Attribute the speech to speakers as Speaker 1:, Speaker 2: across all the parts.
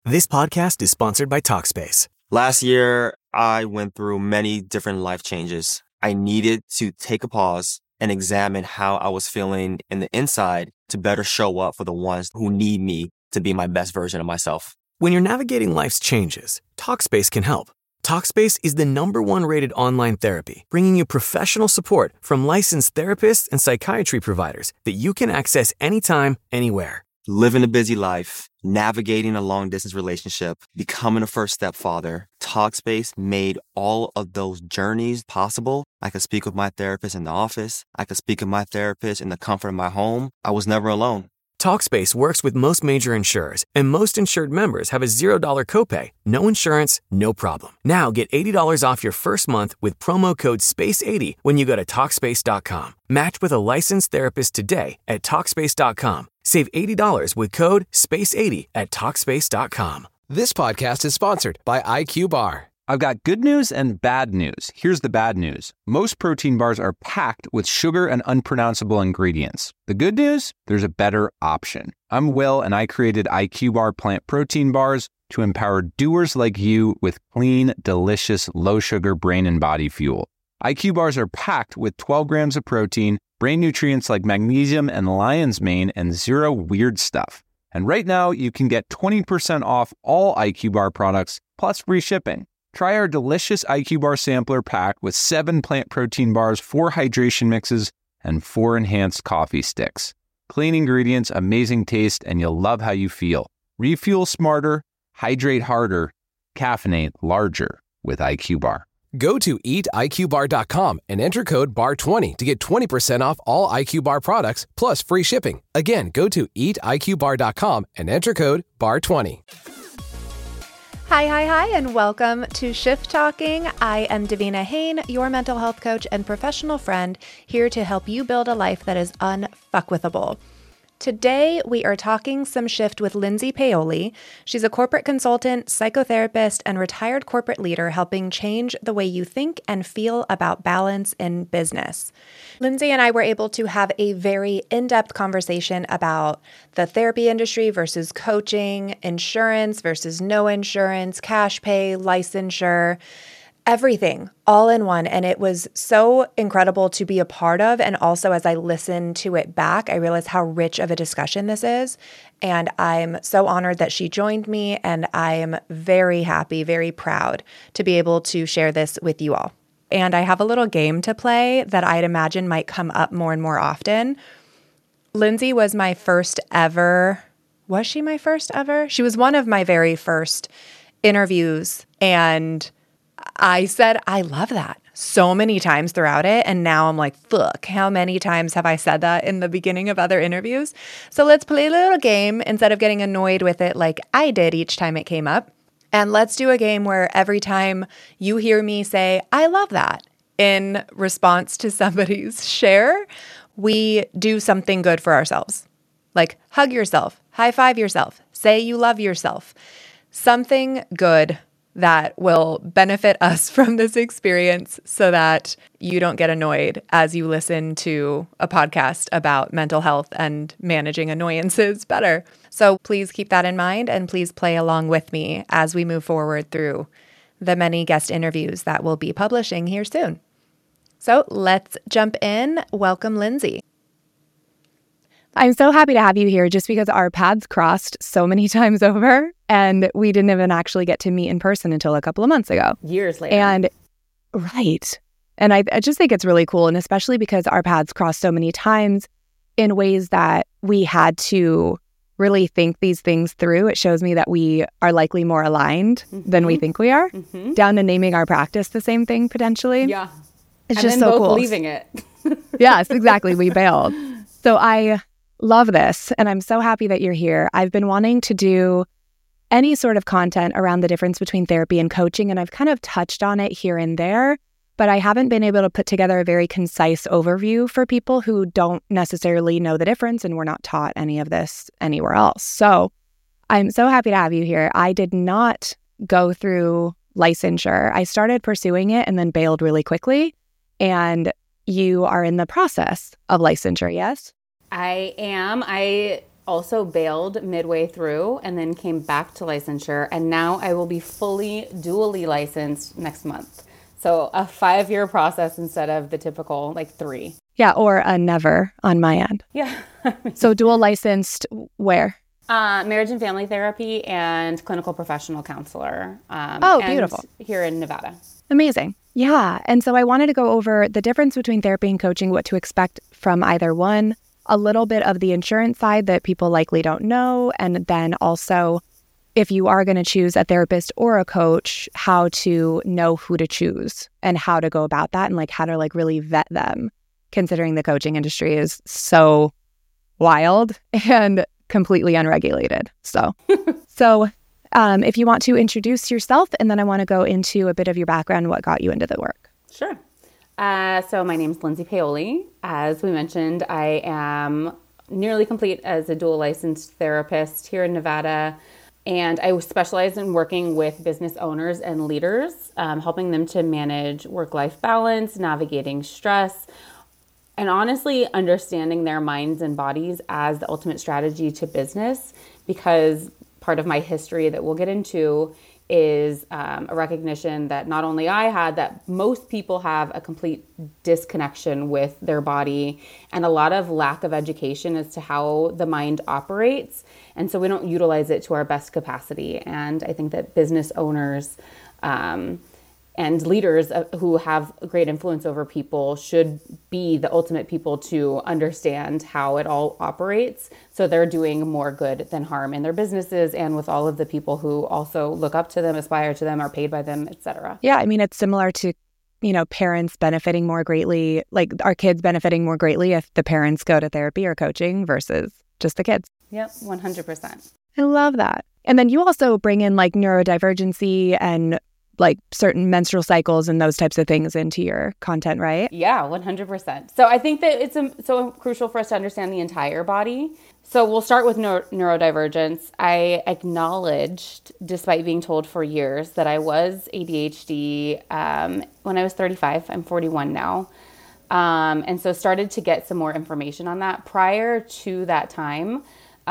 Speaker 1: This podcast is sponsored by Talkspace.
Speaker 2: Last year, I went through many different life changes. I needed to take a pause and examine how I was feeling in the inside to better show up for the ones who need me to be my best version of myself.
Speaker 1: When you're navigating life's changes, Talkspace can help. Talkspace is the #1 rated online therapy, bringing you professional support from licensed therapists and psychiatry providers that you can access anytime, anywhere.
Speaker 2: Living a busy life, navigating a long-distance relationship, becoming a first-step father, Talkspace made all of those journeys possible. I could speak with my therapist in the office. I could speak with my therapist in the comfort of my home. I was never alone.
Speaker 1: Talkspace works with most major insurers, and most insured members have a $0 copay. No insurance, no problem. Now get $80 off your first month with promo code SPACE80 when you go to Talkspace.com. Match with a licensed therapist today at Talkspace.com. Save $80 with code SPACE80 at Talkspace.com.
Speaker 3: This podcast is sponsored by IQ Bar.
Speaker 4: I've got good news and bad news. Here's the bad news. Most protein bars are packed with sugar and unpronounceable ingredients. The good news? There's a better option. I'm Will, and I created IQ Bar plant protein bars to empower doers like you with clean, delicious, low-sugar brain and body fuel. IQ Bars are packed with 12 grams of protein, brain nutrients like magnesium and lion's mane, and zero weird stuff. And right now, you can get 20% off all IQ Bar products, plus free shipping. Try our delicious IQ Bar sampler pack with 7 plant protein bars, 4 hydration mixes, and 4 enhanced coffee sticks. Clean ingredients, amazing taste, and you'll love how you feel. Refuel smarter, hydrate harder, caffeinate larger with IQ Bar.
Speaker 3: Go to eatiqbar.com and enter code BAR20 to get 20% off all IQ Bar products plus free shipping. Again, go to eatiqbar.com and enter code BAR20.
Speaker 5: Hi, and welcome to Shift Talking. I am Davina Hain, your mental health coach and professional friend, here to help you build a life that is unfuckwithable. Today, we are talking some shift with Lindsay Paoli. She's a corporate consultant, psychotherapist, and retired corporate leader helping change the way you think and feel about balance in business. Lindsay and I were able to have a very in-depth conversation about the therapy industry versus coaching, insurance versus no insurance, cash pay, licensure, everything all in one. And it was so incredible to be a part of. And also, as I listened to it back, I realized how rich of a discussion this is. And I'm so honored that she joined me. And I'm very happy, very proud to be able to share this with you all. And I have a little game to play that I'd imagine might come up more and more often. Lindsay was my first ever. Was she my first ever? She was one of my very first interviews. And I said, I love that so many times throughout it. And now I'm like, fuck, how many times have I said that in the beginning of other interviews? So let's play a little game instead of getting annoyed with it like I did each time it came up. And let's do a game where every time you hear me say, I love that, in response to somebody's share, we do something good for ourselves. Like hug yourself, high five yourself, say you love yourself. Something good that will benefit us from this experience so that you don't get annoyed as you listen to a podcast about mental health and managing annoyances better. So please keep that in mind and please play along with me as we move forward through the many guest interviews that we'll be publishing here soon. So let's jump in. Welcome, Lindsay.
Speaker 6: I'm so happy to have you here just because our paths crossed so many times over and we didn't even actually get to meet in person until a couple of months ago.
Speaker 7: Years later.
Speaker 6: And right. And I just think it's really cool. And especially because our paths crossed so many times in ways that we had to really think these things through. It shows me that we are likely more aligned than we think we are, down to naming our practice the same thing potentially.
Speaker 7: Yeah.
Speaker 6: It's
Speaker 7: and
Speaker 6: just
Speaker 7: then
Speaker 6: so
Speaker 7: both
Speaker 6: cool.
Speaker 7: leaving it.
Speaker 6: Yes, exactly. We bailed. So I love this. And I'm so happy that you're here. I've been wanting to do any sort of content around the difference between therapy and coaching. And I've kind of touched on it here and there, but I haven't been able to put together a very concise overview for people who don't necessarily know the difference and were not taught any of this anywhere else. So I'm so happy to have you here. I did not go through licensure. I started pursuing it and then bailed really quickly. And you are in the process of licensure, yes?
Speaker 7: I am. I also bailed midway through and then came back to licensure. And now I will be fully dually licensed next month. So a 5-year process instead of the typical 3.
Speaker 6: Yeah, or a never on my end.
Speaker 7: Yeah.
Speaker 6: So dual licensed where?
Speaker 7: Marriage and family therapy and clinical professional counselor.
Speaker 6: Beautiful.
Speaker 7: Here in Nevada.
Speaker 6: Amazing. Yeah. And so I wanted to go over the difference between therapy and coaching, what to expect from either one, a little bit of the insurance side that people likely don't know, and then also if you are going to choose a therapist or a coach, how to know who to choose and how to go about that and how to really vet them, considering the coaching industry is so wild and completely unregulated. So if you want to introduce yourself, and then I want to go into a bit of your background, what got you into the work.
Speaker 7: Sure. So my name is Lindsay Paoli. As we mentioned, I am nearly complete as a dual licensed therapist here in Nevada. And I specialize in working with business owners and leaders, helping them to manage work-life balance, navigating stress, and honestly understanding their minds and bodies as the ultimate strategy to business, because part of my history that we'll get into is a recognition that not only I had, that most people have a complete disconnection with their body and a lot of lack of education as to how the mind operates. And so we don't utilize it to our best capacity. And I think that business owners and leaders who have great influence over people should be the ultimate people to understand how it all operates, so they're doing more good than harm in their businesses and with all of the people who also look up to them, aspire to them, are paid by them, etc.
Speaker 6: Yeah, I mean, it's similar to, parents benefiting more greatly, our kids benefiting more greatly if the parents go to therapy or coaching versus just the kids.
Speaker 7: Yep, 100%.
Speaker 6: I love that. And then you also bring in neurodivergency and certain menstrual cycles and those types of things into your content, right?
Speaker 7: Yeah, 100%. So I think that it's so crucial for us to understand the entire body. So we'll start with neurodivergence. I acknowledged, despite being told for years, that I was ADHD when I was 35. I'm 41 now. And so started to get some more information on that. Prior to that time,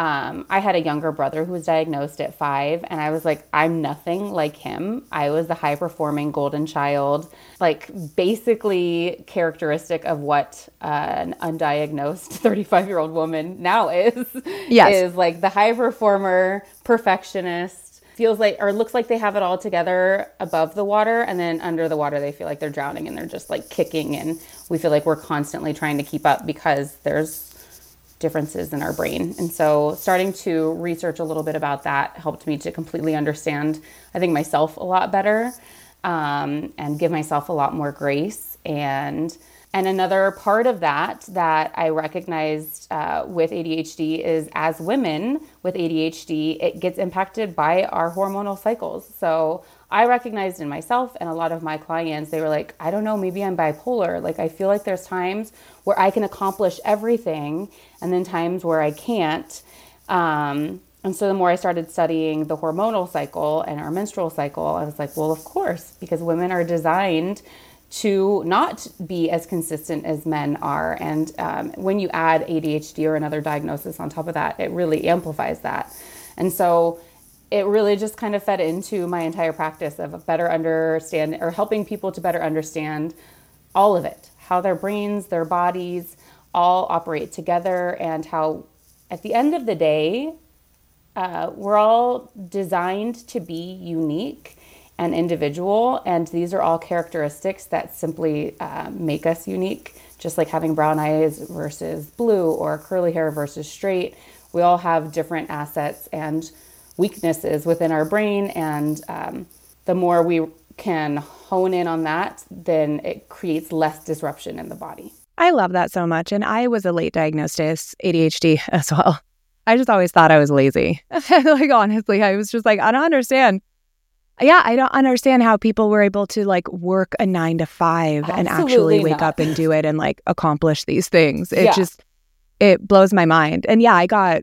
Speaker 7: I had a younger brother who was diagnosed at 5, and I was like, I'm nothing like him. I was the high-performing golden child, basically characteristic of what an undiagnosed 35-year-old woman now is.
Speaker 6: Yes.
Speaker 7: Is the high performer, perfectionist, feels like, or looks like they have it all together above the water, and then under the water they feel like they're drowning and they're just kicking, and we feel like we're constantly trying to keep up because there's differences in our brain. And so starting to research a little bit about that helped me to completely understand, I think, myself a lot better, and give myself a lot more grace. And another part of that I recognized with ADHD is, as women with ADHD, it gets impacted by our hormonal cycles. So I recognized in myself and a lot of my clients, they were like, I don't know, maybe I'm bipolar. I feel like there's times where I can accomplish everything and then times where I can't. And so the more I started studying the hormonal cycle and our menstrual cycle, I was like, well, of course, because women are designed to not be as consistent as men are. And when you add ADHD or another diagnosis on top of that, it really amplifies that. And so it really just kind of fed into my entire practice of better understand, or helping people to better understand all of it, how their brains, their bodies all operate together, and how at the end of the day, we're all designed to be unique and individual. And these are all characteristics that simply make us unique, just like having brown eyes versus blue or curly hair versus straight. We all have different assets and weaknesses within our brain, and the more we can hone in on that, then it creates less disruption in the body.
Speaker 6: I love that so much. And I was a late diagnosis ADHD as well. I just always thought I was lazy. Honestly, I was just I don't understand. Yeah, I don't understand how people were able to work a 9 to 5 and actually wake up and do it and accomplish these things. It blows my mind. And yeah, I got,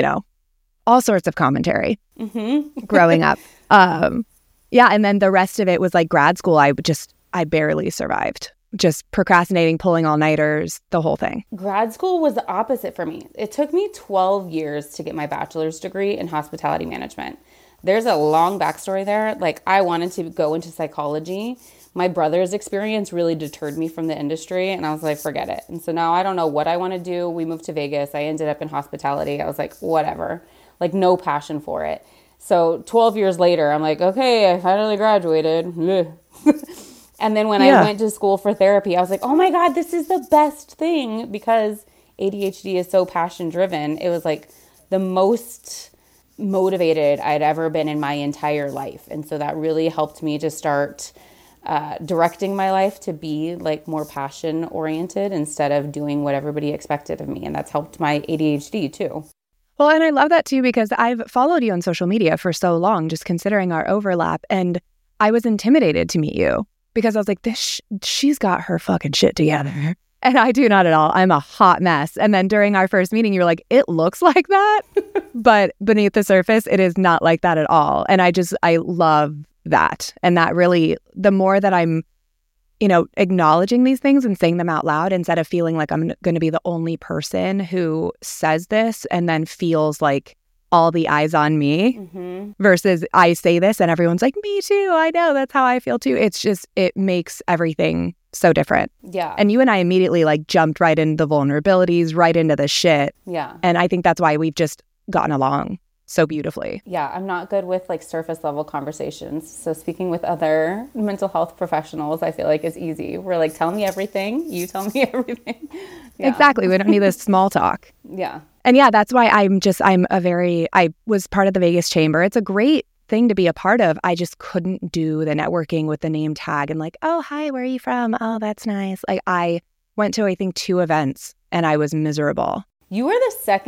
Speaker 6: all sorts of commentary growing up. Yeah. And then the rest of it was grad school. I barely survived. just procrastinating, pulling all-nighters, the whole thing?
Speaker 7: Grad school was the opposite for me. It took me 12 years to get my bachelor's degree in hospitality management. There's a long backstory there. Like, I wanted to go into psychology. My brother's experience really deterred me from the industry, and I was like, forget it. And so now I don't know what I want to do. We moved to Vegas. I ended up in hospitality. I was like, whatever, like no passion for it. So 12 years later, I'm like, okay, I finally graduated. And then when I went to school for therapy, I was like, oh my God, this is the best thing, because ADHD is so passion driven. It was like the most motivated I'd ever been in my entire life. And so that really helped me to start directing my life to be like more passion oriented instead of doing what everybody expected of me. And that's helped my ADHD too.
Speaker 6: Well, and I love that too, because I've followed you on social media for so long, just considering our overlap. And I was intimidated to meet you because I was like, she's got her fucking shit together. And I do not at all. I'm a hot mess. And then during our first meeting, you were like, it looks like that. But beneath the surface, it is not like that at all. And I love that. And that really, the more that I'm, acknowledging these things and saying them out loud, instead of feeling like I'm going to be the only person who says this and then feels like all the eyes on me, versus I say this and everyone's like, me too. I know, that's how I feel too. It's just, it makes everything so different.
Speaker 7: Yeah.
Speaker 6: And you and I immediately jumped right into the vulnerabilities, right into the shit.
Speaker 7: Yeah.
Speaker 6: And I think that's why we've just gotten along so beautifully.
Speaker 7: Yeah, I'm not good with surface level conversations. So speaking with other mental health professionals, I feel like is easy. We're like, tell me everything. You tell me everything. Yeah.
Speaker 6: Exactly. We don't need this small talk.
Speaker 7: Yeah.
Speaker 6: And yeah, that's why I was part of the Vegas Chamber. It's a great thing to be a part of. I just couldn't do the networking with the name tag and oh, hi, where are you from? Oh, that's nice. I went to, I think, 2 events and I was miserable.
Speaker 7: You were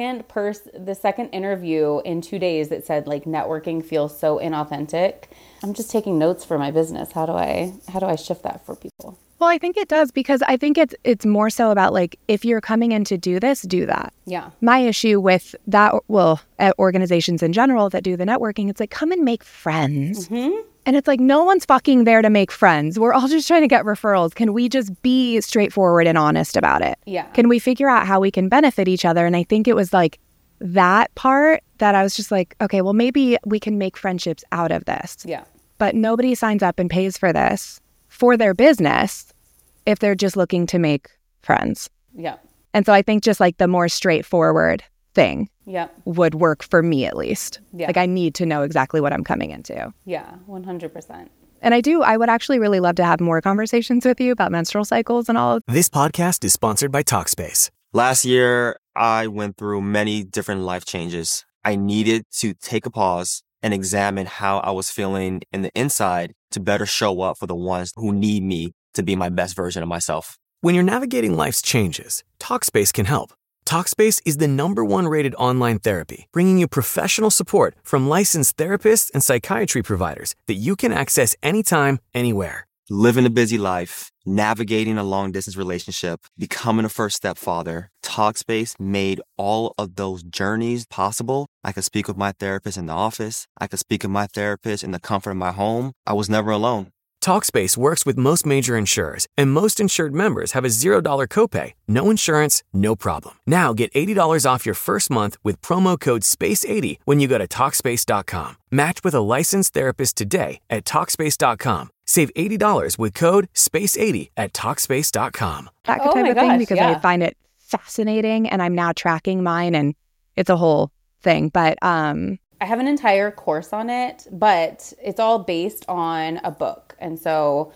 Speaker 7: the second interview in 2 days that said networking feels so inauthentic. I'm just taking notes for my business. How do I shift that for people?
Speaker 6: Well, I think it does, because I think it's more so about if you're coming in to do this, do that.
Speaker 7: Yeah.
Speaker 6: My issue with that, at organizations in general that do the networking, it's come and make friends. Mm-hmm. And it's no one's fucking there to make friends. We're all just trying to get referrals. Can we just be straightforward and honest about it?
Speaker 7: Yeah.
Speaker 6: Can we figure out how we can benefit each other? And I think it was that part that I was just okay, well, maybe we can make friendships out of this.
Speaker 7: Yeah.
Speaker 6: But nobody signs up and pays for this for their business if they're just looking to make friends.
Speaker 7: Yeah.
Speaker 6: And so I think just the more straightforward thing would work for me, at least.
Speaker 7: Yeah.
Speaker 6: I need to know exactly what I'm coming into.
Speaker 7: Yeah, 100%.
Speaker 6: And I would actually really love to have more conversations with you about menstrual cycles and all of
Speaker 1: This podcast is sponsored by Talkspace.
Speaker 2: Last year, I went through many different life changes. I needed to take a pause and examine how I was feeling in the inside to better show up for the ones who need me to be my best version of myself.
Speaker 1: When you're navigating life's changes, Talkspace can help. Talkspace is the #1 rated online therapy, bringing you professional support from licensed therapists and psychiatry providers that you can access anytime, anywhere.
Speaker 2: Living a busy life, navigating a long-distance relationship, becoming a first-step father, Talkspace made all of those journeys possible. I could speak with my therapist in the office. I could speak with my therapist in the comfort of my home. I was never alone.
Speaker 1: Talkspace works with most major insurers, and most insured members have a $0 copay. No insurance, no problem. Now get $80 off your first month with promo code SPACE80 when you go to Talkspace.com. Match with a licensed therapist today at Talkspace.com. Save $80 with code SPACE80 at Talkspace.com.
Speaker 6: that type of thing, because I find it fascinating, and I'm now tracking mine, and it's a whole thing. But
Speaker 7: I have an entire course on it, but it's all based on a book. And so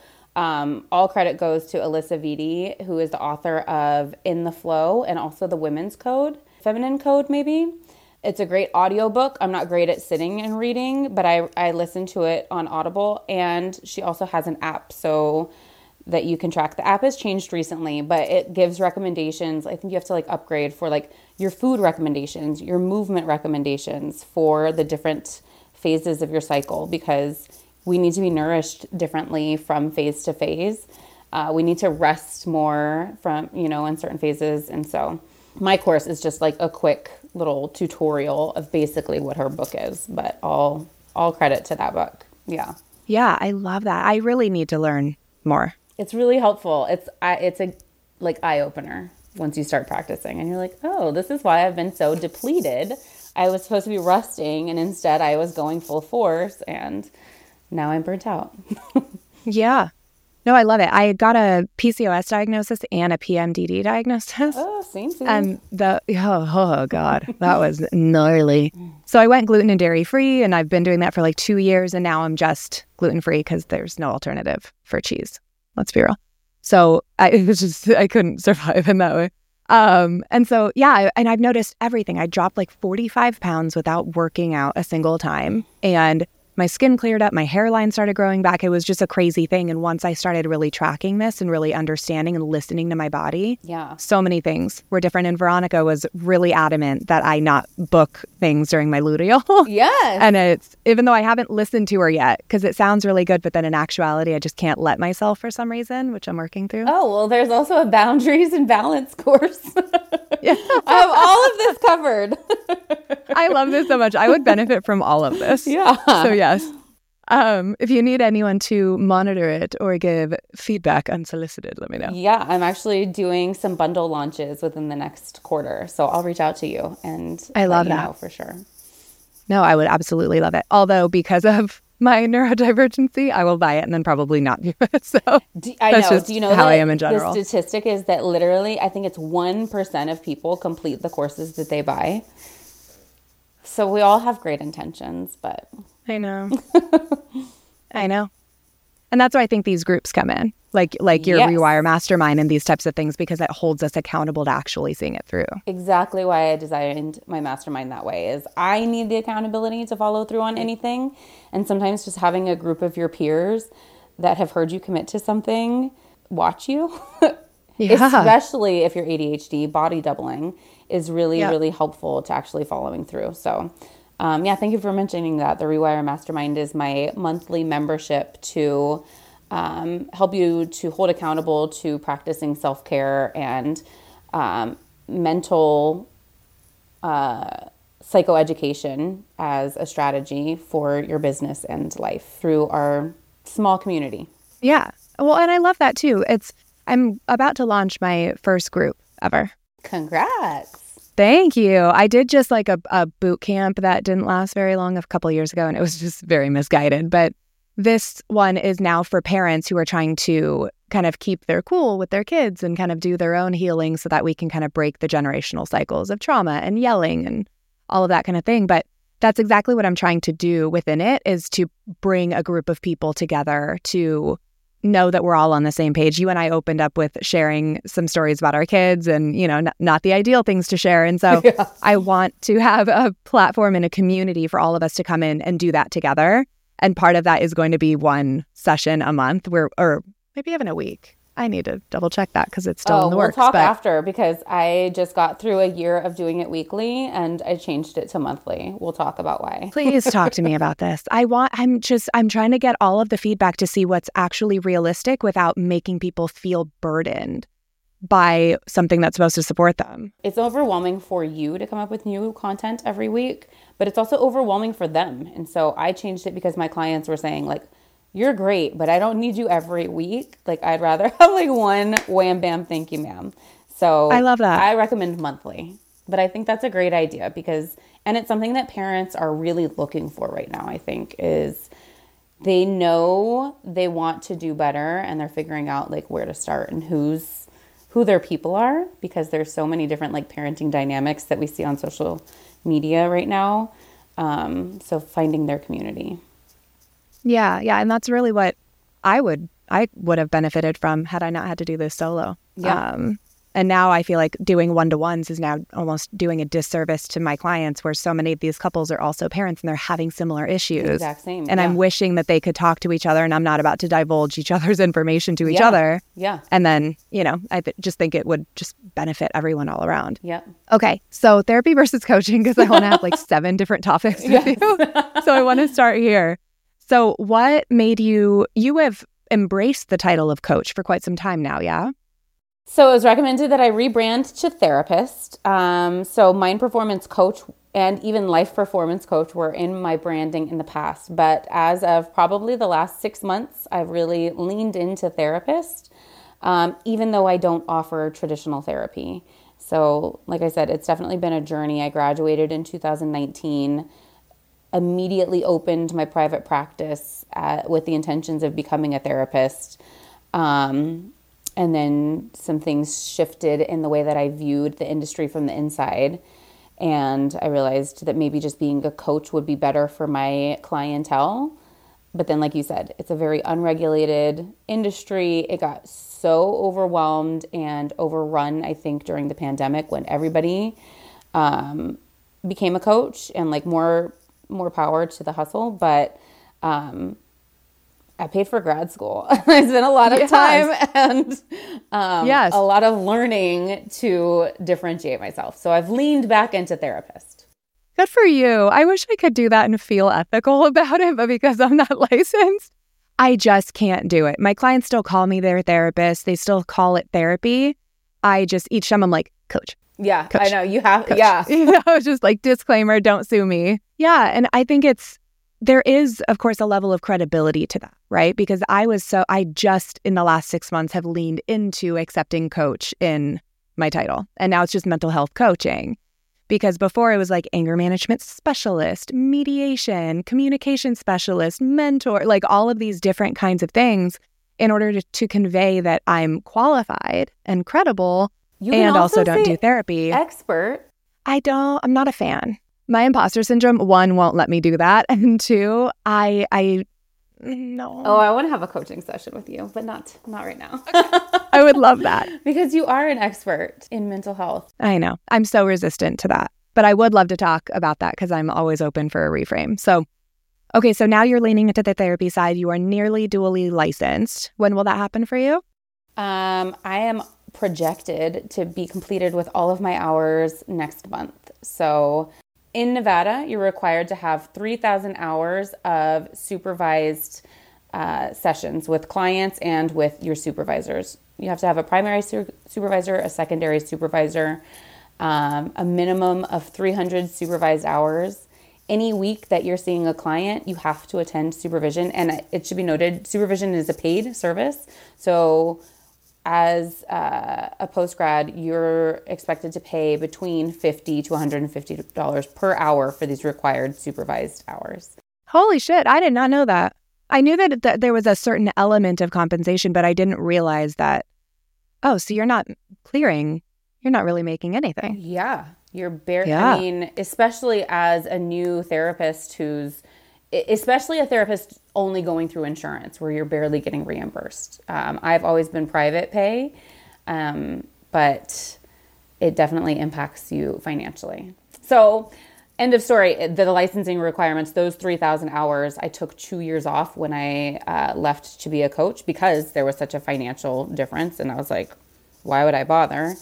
Speaker 7: all credit goes to Alyssa Vitti, who is the author of In the Flow and also the Women's Code, Feminine Code maybe. It's a great audiobook. I'm not great at sitting and reading, but I listen to it on Audible. And she also has an app so that you can track. The app has changed recently, but it gives recommendations. I think you have to upgrade for your food recommendations, your movement recommendations for the different phases of your cycle, because we need to be nourished differently from phase to phase. We need to rest more from, in certain phases. And so my course is just a quick little tutorial of basically what her book is, but all credit to that book. Yeah.
Speaker 6: yeah, I love that. I really need to learn more.
Speaker 7: It's really helpful. It's a like eye opener once you start practicing, and you're like, oh, this is why I've been so depleted. I was supposed to be resting, and instead I was going full force, and now I'm burnt out.
Speaker 6: Yeah. No, I love it. I got a PCOS diagnosis and a PMDD diagnosis.
Speaker 7: Oh, same.
Speaker 6: And oh God, that was gnarly. So I went gluten and dairy free, and I've been doing that for like 2 years, and now I'm just gluten free because there's no alternative for cheese. Let's be real. So I couldn't survive in that way. And so, yeah, and I've noticed everything. I dropped like 45 pounds without working out a single time. And my skin cleared up, my hairline started growing back. It was just a crazy thing. And once I started really tracking this and really understanding and listening to my body, so many things were different. And Veronica was really adamant that I not book things during my luteal.
Speaker 7: Yes.
Speaker 6: And it's, even though I haven't listened to her yet, because it sounds really good, but then in actuality, I just can't let myself for some reason, which I'm working through.
Speaker 7: Oh, well, there's also a boundaries and balance course. Yeah. I have all of this covered.
Speaker 6: I love this so much. I would benefit from all of this.
Speaker 7: Yeah.
Speaker 6: So yes. If you need anyone to monitor it or give feedback unsolicited, let me know.
Speaker 7: Yeah, I'm actually doing some bundle launches within the next quarter. So I'll reach out to you and
Speaker 6: I love
Speaker 7: let you
Speaker 6: that.
Speaker 7: know for sure.
Speaker 6: No, I would absolutely love it. Although because of my neurodivergency, I will buy it and then probably not do it. So that's just
Speaker 7: do you know
Speaker 6: how
Speaker 7: that
Speaker 6: I am in general.
Speaker 7: The statistic is that literally, I think it's 1% of people complete the courses that they buy. So we all have great intentions, but
Speaker 6: I know. I know. And that's why I think these groups come in, like your
Speaker 7: Yes.
Speaker 6: Rewire Mastermind and these types of things, because it holds us accountable to actually seeing it through.
Speaker 7: Exactly why I designed my mastermind that way is I need the accountability to follow through on anything. And sometimes just having a group of your peers that have heard you commit to something watch you, especially if you're ADHD, body doubling is really, really helpful to actually following through. So thank you for mentioning that. The Rewire Mastermind is my monthly membership to help you to hold accountable to practicing self-care and mental psychoeducation as a strategy for your business and life through our small community.
Speaker 6: Yeah. Well, and I love that too. I'm about to launch my first group ever.
Speaker 7: Congrats.
Speaker 6: Thank you. I did just like a boot camp that didn't last very long a couple of years ago, and it was just very misguided. But this one is now for parents who are trying to kind of keep their cool with their kids and kind of do their own healing so that we can kind of break the generational cycles of trauma and yelling and all of that kind of thing. But that's exactly what I'm trying to do within it, is to bring a group of people together to know that we're all on the same page. You and I opened up with sharing some stories about our kids and, not the ideal things to share. And so I want to have a platform and a community for all of us to come in and do that together. And part of that is going to be one session a month or maybe even a week. I need to double check that because it's still in the works.
Speaker 7: We'll talk after, because I just got through a year of doing it weekly and I changed it to monthly. We'll talk about why.
Speaker 6: Please talk to me about this. I'm trying to get all of the feedback to see what's actually realistic without making people feel burdened by something that's supposed to support them.
Speaker 7: It's overwhelming for you to come up with new content every week, but it's also overwhelming for them. And so I changed it because my clients were saying like, you're great, but I don't need you every week. Like, I'd rather have like one wham, bam, thank you, ma'am. So
Speaker 6: I love that.
Speaker 7: I recommend monthly, but I think that's a great idea and it's something that parents are really looking for right now, I think, is they know they want to do better and they're figuring out like where to start and who their people are, because there's so many different like parenting dynamics that we see on social media right now. So finding their community.
Speaker 6: Yeah. And that's really what I would have benefited from had I not had to do this solo.
Speaker 7: Yeah.
Speaker 6: And now I feel like doing one-to-ones is now almost doing a disservice to my clients, where so many of these couples are also parents and they're having similar issues.
Speaker 7: Exact same.
Speaker 6: And I'm wishing that they could talk to each other, and I'm not about to divulge each other's information to each other.
Speaker 7: Yeah.
Speaker 6: And then, I just think it would just benefit everyone all around.
Speaker 7: Yeah.
Speaker 6: Okay. So therapy versus coaching, because I want to have like 7 different topics with you. So I want to start here. So what made you have embraced the title of coach for quite some time now, yeah?
Speaker 7: So it was recommended that I rebrand to therapist. So Mind Performance Coach and even life performance coach were in my branding in the past. But as of probably the last 6 months, I've really leaned into therapist, even though I don't offer traditional therapy. So like I said, it's definitely been a journey. I graduated in 2019, immediately opened my private practice with the intentions of becoming a therapist. And then some things shifted in the way that I viewed the industry from the inside. And I realized that maybe just being a coach would be better for my clientele. But then, like you said, it's a very unregulated industry. It got so overwhelmed and overrun, I think, during the pandemic when everybody became a coach, and like more power to the hustle. But I paid for grad school. I spent a lot of time and a lot of learning to differentiate myself. So I've leaned back into therapist.
Speaker 6: Good for you. I wish I could do that and feel ethical about it, but because I'm not licensed, I just can't do it. My clients still call me their therapist. They still call it therapy. Each time I'm like, coach.
Speaker 7: Yeah,
Speaker 6: coach,
Speaker 7: I know. You have,
Speaker 6: coach.
Speaker 7: yeah.
Speaker 6: Just like disclaimer, don't sue me. Yeah, and I think there is, of course, a level of credibility to that, right? Because I just in the last 6 months have leaned into accepting coach in my title. And now it's just mental health coaching. Because before it was like anger management specialist, mediation, communication specialist, mentor, like all of these different kinds of things in order to convey that I'm qualified and credible and also don't do therapy.
Speaker 7: Expert.
Speaker 6: I'm not a fan. My imposter syndrome, 1, won't let me do that. And 2, no.
Speaker 7: Oh, I want to have a coaching session with you, but not right now.
Speaker 6: I would love that.
Speaker 7: Because you are an expert in mental health.
Speaker 6: I know. I'm so resistant to that. But I would love to talk about that because I'm always open for a reframe. So, okay, so now you're leaning into the therapy side. You are nearly dually licensed. When will that happen for you?
Speaker 7: I am projected to be completed with all of my hours next month. So in Nevada, you're required to have 3,000 hours of supervised sessions with clients and with your supervisors. You have to have a primary supervisor, a secondary supervisor, a minimum of 300 supervised hours. Any week that you're seeing a client, you have to attend supervision. And it should be noted, supervision is a paid service. So as a post-grad, you're expected to pay between $50 to $150 per hour for these required supervised hours.
Speaker 6: Holy shit, I did not know that. I knew that there was a certain element of compensation, but I didn't realize that, so you're not really making anything.
Speaker 7: Yeah, I mean, especially as a new therapist especially a therapist only going through insurance where you're barely getting reimbursed. I've always been private pay, but it definitely impacts you financially. So end of story, the licensing requirements, those 3,000 hours, I took 2 years off when I left to be a coach because there was such a financial difference. And I was like, why would I bother?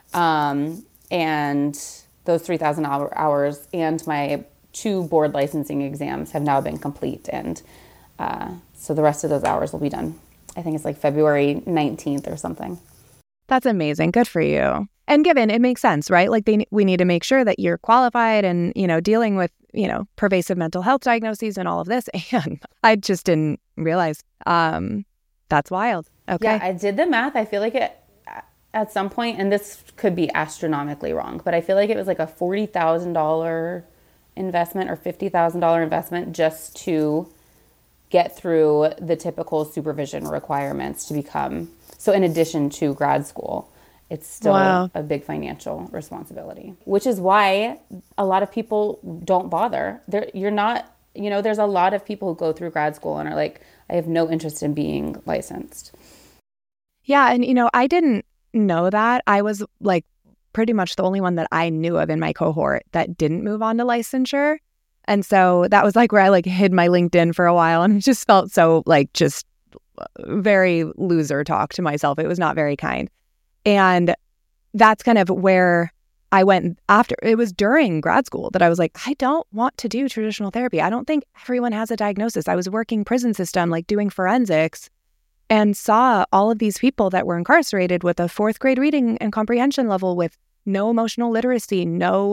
Speaker 7: And those 3,000 hours and my 2 board licensing exams have now been complete. And so the rest of those hours will be done. I think it's like February 19th or something.
Speaker 6: That's amazing. Good for you. And given it makes sense, right? Like we need to make sure that you're qualified and, dealing with, pervasive mental health diagnoses and all of this. And I just didn't realize that's wild. Okay.
Speaker 7: Yeah, I did the math. I feel like it at some point, and this could be astronomically wrong, but I feel like it was like a $40,000 investment or $50,000 investment just to get through the typical supervision requirements to become. So in addition to grad school, it's still a big financial responsibility, which is why a lot of people don't bother. There's a lot of people who go through grad school and are like, I have no interest in being licensed.
Speaker 6: Yeah. And, I didn't know that. I was like pretty much the only one that I knew of in my cohort that didn't move on to licensure. And so that was like where I like hid my LinkedIn for a while and just felt so like just very loser talk to myself. It was not very kind. And that's kind of where I went after. It was during grad school that I was like, I don't want to do traditional therapy. I don't think everyone has a diagnosis. I was working prison system, like doing forensics, and saw all of these people that were incarcerated with a 4th grade reading and comprehension level with no emotional literacy, no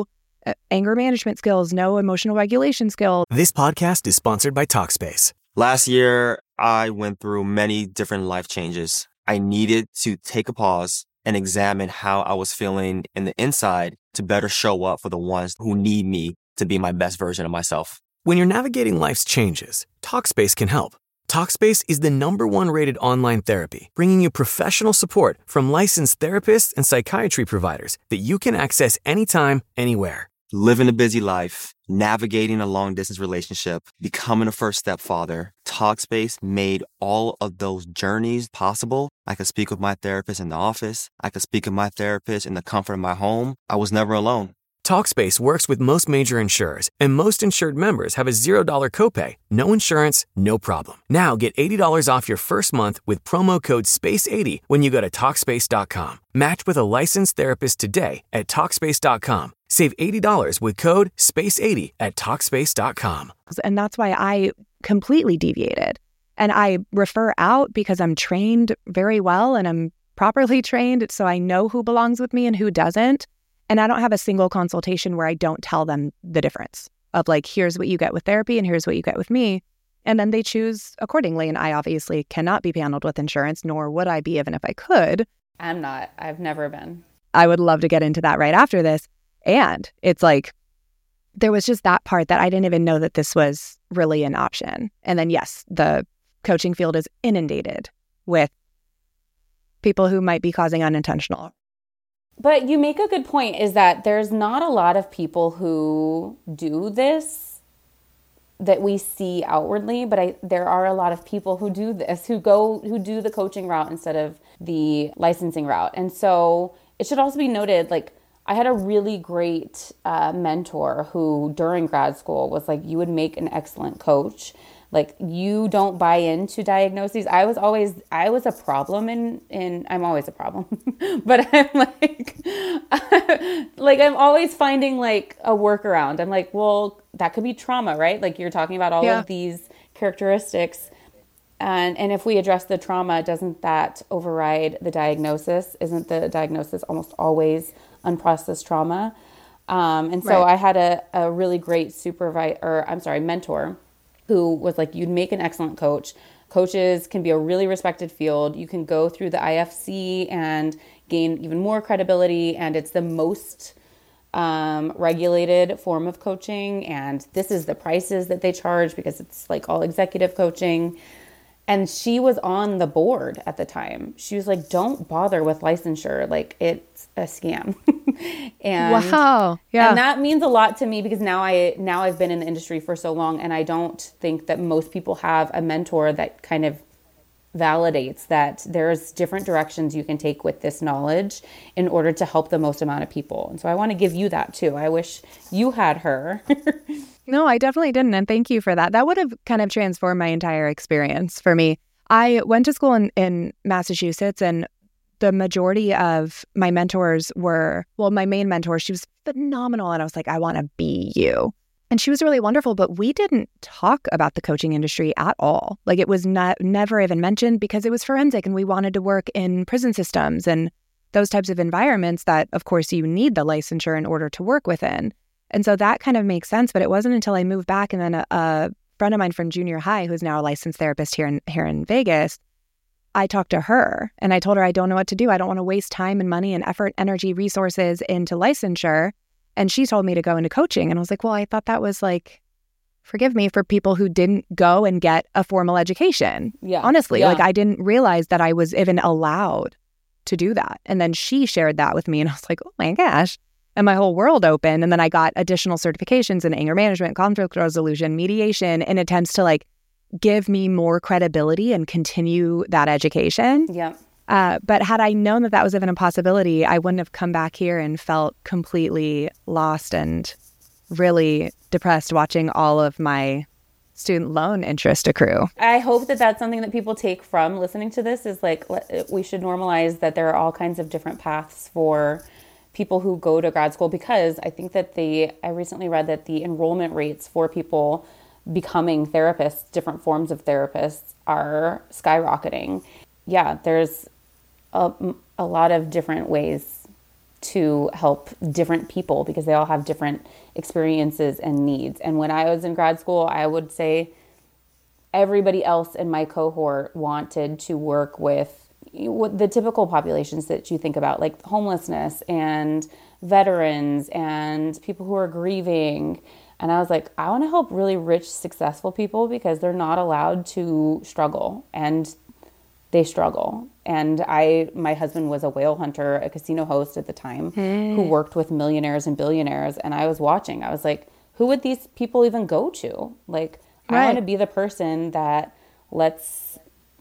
Speaker 6: anger management skills, no emotional regulation skills.
Speaker 1: This podcast is sponsored by Talkspace.
Speaker 2: Last year, I went through many different life changes. I needed to take a pause and examine how I was feeling in the inside to better show up for the ones who need me to be my best version of myself.
Speaker 1: When you're navigating life's changes, Talkspace can help. Talkspace is the #1 rated online therapy, bringing you professional support from licensed therapists and psychiatry providers that you can access anytime, anywhere.
Speaker 2: Living a busy life, navigating a long-distance relationship, becoming a first-step father, Talkspace made all of those journeys possible. I could speak with my therapist in the office. I could speak with my therapist in the comfort of my home. I was never alone.
Speaker 1: Talkspace works with most major insurers, and most insured members have a $0 copay. No insurance, no problem. Now get $80 off your first month with promo code SPACE80 when you go to Talkspace.com. Match with a licensed therapist today at Talkspace.com. Save $80 with code SPACE80 at Talkspace.com.
Speaker 6: And that's why I completely deviated. And I refer out because I'm trained very well and I'm properly trained, so I know who belongs with me and who doesn't. And I don't have a single consultation where I don't tell them the difference of like, here's what you get with therapy and here's what you get with me. And then they choose accordingly. And I obviously cannot be paneled with insurance, nor would I be even if I could.
Speaker 7: I'm not. I've never been.
Speaker 6: I would love to get into that right after this. And it's like, there was just that part that I didn't even know that this was really an option. And then, yes, the coaching field is inundated with people who might be causing unintentional.
Speaker 7: But you make a good point, is that there's not a lot of people who do this that we see outwardly, but there are a lot of people who do this, who do the coaching route instead of the licensing route. And so it should also be noted, like, I had a really great mentor who during grad school was like, you would make an excellent coach. Like, you don't buy into diagnoses. I was a problem in I'm always a problem, but I'm like I'm always finding like a workaround. I'm like, well, that could be trauma, right? Like, you're talking about all of these characteristics. And if we address the trauma, doesn't that override the diagnosis? Isn't the diagnosis almost always unprocessed trauma? And so I had a really great mentor who was like, you'd make an excellent coach. Coaches can be a really respected field. You can go through the IFC and gain even more credibility. And it's the most regulated form of coaching. And this is the prices that they charge because it's like all executive coaching. And she was on the board at the time. She was like, don't bother with licensure. Like, it's a scam. And,
Speaker 6: wow. Yeah.
Speaker 7: And that means a lot to me because now I've been in the industry for so long, and I don't think that most people have a mentor that kind of validates that there's different directions you can take with this knowledge in order to help the most amount of people. And so I want to give you that too. I wish you had her.
Speaker 6: No, I definitely didn't. And thank you for that. That would have kind of transformed my entire experience for me. I went to school in Massachusetts, and the majority of my mentors were, well, my main mentor, she was phenomenal. And I was like, I want to be you. And she was really wonderful, but we didn't talk about the coaching industry at all. Like, it was never even mentioned because it was forensic and we wanted to work in prison systems and those types of environments that, of course, you need the licensure in order to work within. And so that kind of makes sense. But it wasn't until I moved back and then a friend of mine from junior high, who's now a licensed therapist here in Vegas, I talked to her and I told her I don't know what to do. I don't want to waste time and money and effort, energy, resources into licensure. And she told me to go into coaching. And I was like, well, I thought that was like, forgive me, for people who didn't go and get a formal education.
Speaker 7: Yeah.
Speaker 6: Honestly, like, I didn't realize that I was even allowed to do that. And then she shared that with me and I was like, oh my gosh. And my whole world opened. And then I got additional certifications in anger management, conflict resolution, mediation, in attempts to like give me more credibility and continue that education.
Speaker 7: Yeah.
Speaker 6: But had I known that was even a possibility, I wouldn't have come back here and felt completely lost and really depressed watching all of my student loan interest accrue.
Speaker 7: I hope that that's something that people take from listening to this, is like, we should normalize that there are all kinds of different paths for people who go to grad school, because I think that I recently read that the enrollment rates for people becoming therapists, different forms of therapists, are skyrocketing. Yeah, there's a lot of different ways to help different people because they all have different experiences and needs. And when I was in grad school, I would say everybody else in my cohort wanted to work with the typical populations that you think about, like homelessness and veterans and people who are grieving. And I was like, I want to help really rich, successful people because they're not allowed to struggle, and they struggle. And my husband was a whale hunter, a casino host at the time, who worked with millionaires and billionaires. And I was watching. I was like, who would these people even go to? Like, I want to be the person that lets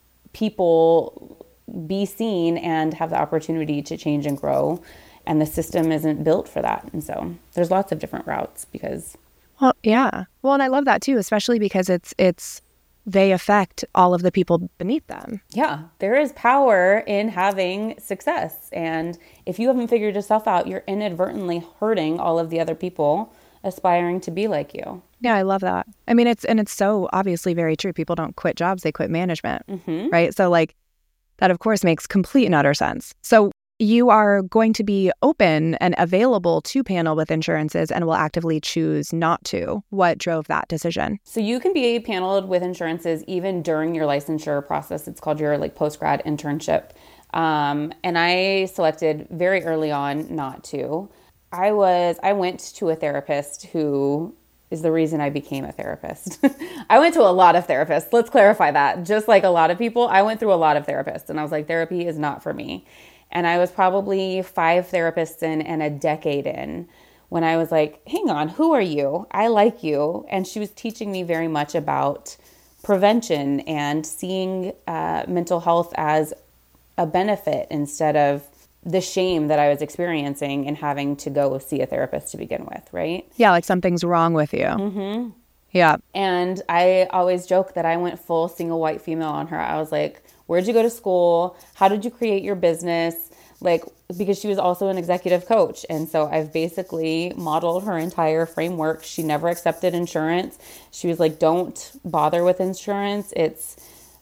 Speaker 7: people be seen and have the opportunity to change and grow. And the system isn't built for that. And so there's lots of different routes because...
Speaker 6: Well, yeah. Well, and I love that too, especially because they affect all of the people beneath them.
Speaker 7: Yeah, there is power in having success. And if you haven't figured yourself out, you're inadvertently hurting all of the other people aspiring to be like you.
Speaker 6: Yeah, I love that. I mean, it's so obviously very true. People don't quit jobs, they quit management, right? So like that, of course, makes complete and utter sense. So you are going to be open and available to panel with insurances and will actively choose not to. What drove that decision?
Speaker 7: So you can be paneled with insurances even during your licensure process. It's called your like post-grad internship. And I selected very early on not to. I went to a therapist who is the reason I became a therapist. I went to a lot of therapists. Let's clarify that. Just like a lot of people, I went through a lot of therapists and I was like, therapy is not for me. And I was probably 5 therapists in and a decade in when I was like, hang on, who are you? I like you. And she was teaching me very much about prevention and seeing mental health as a benefit instead of the shame that I was experiencing in having to go see a therapist to begin with, right?
Speaker 6: Yeah, like something's wrong with you.
Speaker 7: Mm-hmm.
Speaker 6: Yeah.
Speaker 7: And I always joke that I went full single white female on her. I was like, where'd you go to school? How did you create your business? Like, because she was also an executive coach. And so I've basically modeled her entire framework. She never accepted insurance. She was like, don't bother with insurance. It's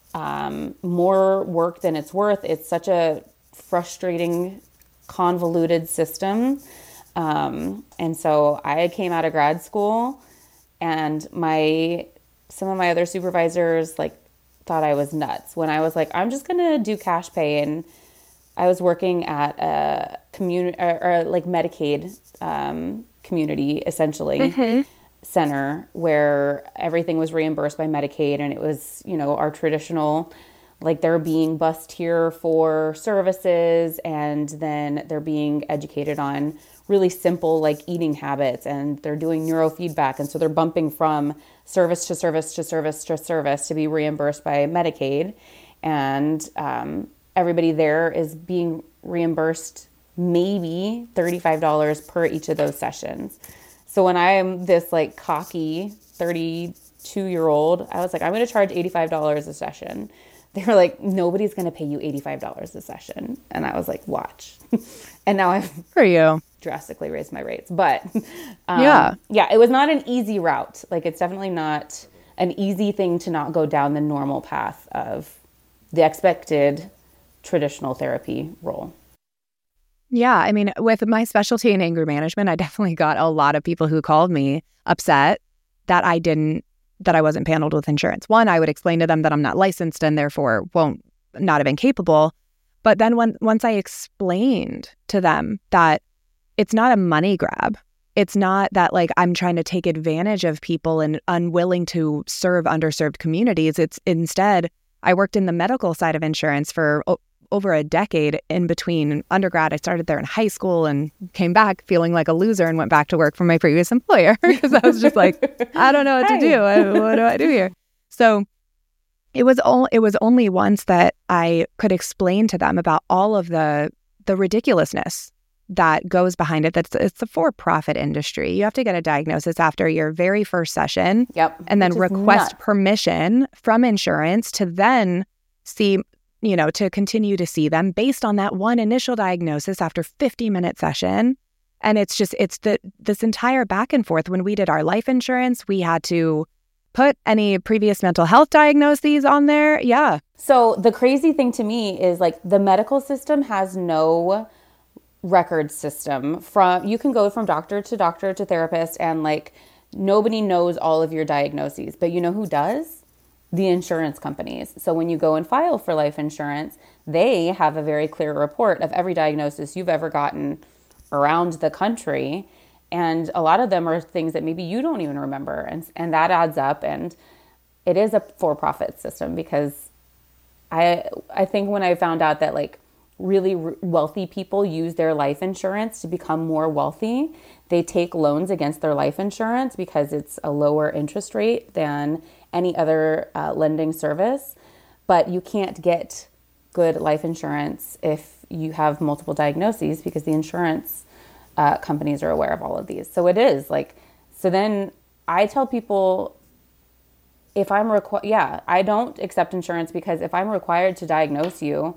Speaker 7: more work than it's worth. It's such a frustrating, convoluted system. And so I came out of grad school and some of my other supervisors like thought I was nuts when I was like, I'm just going to do cash pay. And I was working at a community or like Medicaid community, essentially, center where everything was reimbursed by Medicaid. And it was, our traditional, like they're being bused here for services and then they're being educated on really simple like eating habits and they're doing neurofeedback. And so they're bumping from service to service to service to service to be reimbursed by Medicaid. And everybody there is being reimbursed maybe $35 per each of those sessions. So when I'm this like cocky 32-year-old, I was like, I'm going to charge $85 a session. They were like, nobody's going to pay you $85 a session. And I was like, watch. And now I've
Speaker 6: for you
Speaker 7: drastically raised my rates. But
Speaker 6: yeah,
Speaker 7: it was not an easy route. Like it's definitely not an easy thing to not go down the normal path of the expected traditional therapy role.
Speaker 6: Yeah. I mean, with my specialty in anger management, I definitely got a lot of people who called me upset that I wasn't paneled with insurance. One, I would explain to them that I'm not licensed and therefore won't not have been capable. But then once I explained to them that it's not a money grab, it's not that like I'm trying to take advantage of people and unwilling to serve underserved communities. It's instead, I worked in the medical side of insurance for over a decade in between undergrad. I started there in high school and came back feeling like a loser and went back to work for my previous employer because I was just like, I don't know what to do. What do I do here? So it was only once that I could explain to them about all of the ridiculousness that goes behind it. It's a for-profit industry. You have to get a diagnosis after your very first session.
Speaker 7: Yep.
Speaker 6: And then request permission from insurance to then see, to continue to see them based on that one initial diagnosis after 50-minute session. And it's this entire back and forth. When we did our life insurance, we had to put any previous mental health diagnoses on there. Yeah.
Speaker 7: So the crazy thing to me is like the medical system has no record system. You can go from doctor to therapist, and like nobody knows all of your diagnoses, but you know who does? The insurance companies. So when you go and file for life insurance, they have a very clear report of every diagnosis you've ever gotten around the country. And a lot of them are things that maybe you don't even remember. And that adds up. And it is a for-profit system, because I think when I found out that like really wealthy people use their life insurance to become more wealthy, they take loans against their life insurance because it's a lower interest rate than any other lending service. But you can't get good life insurance if you have multiple diagnoses, because the insurance companies are aware of all of these. So it is like, so then I tell people, if I'm I don't accept insurance, because if I'm required to diagnose you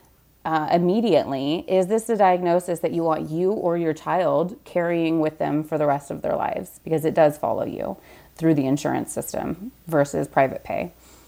Speaker 7: immediately, is this a diagnosis that you want you or your child carrying with them for the rest of their lives? Because it does follow you through the insurance system versus private pay.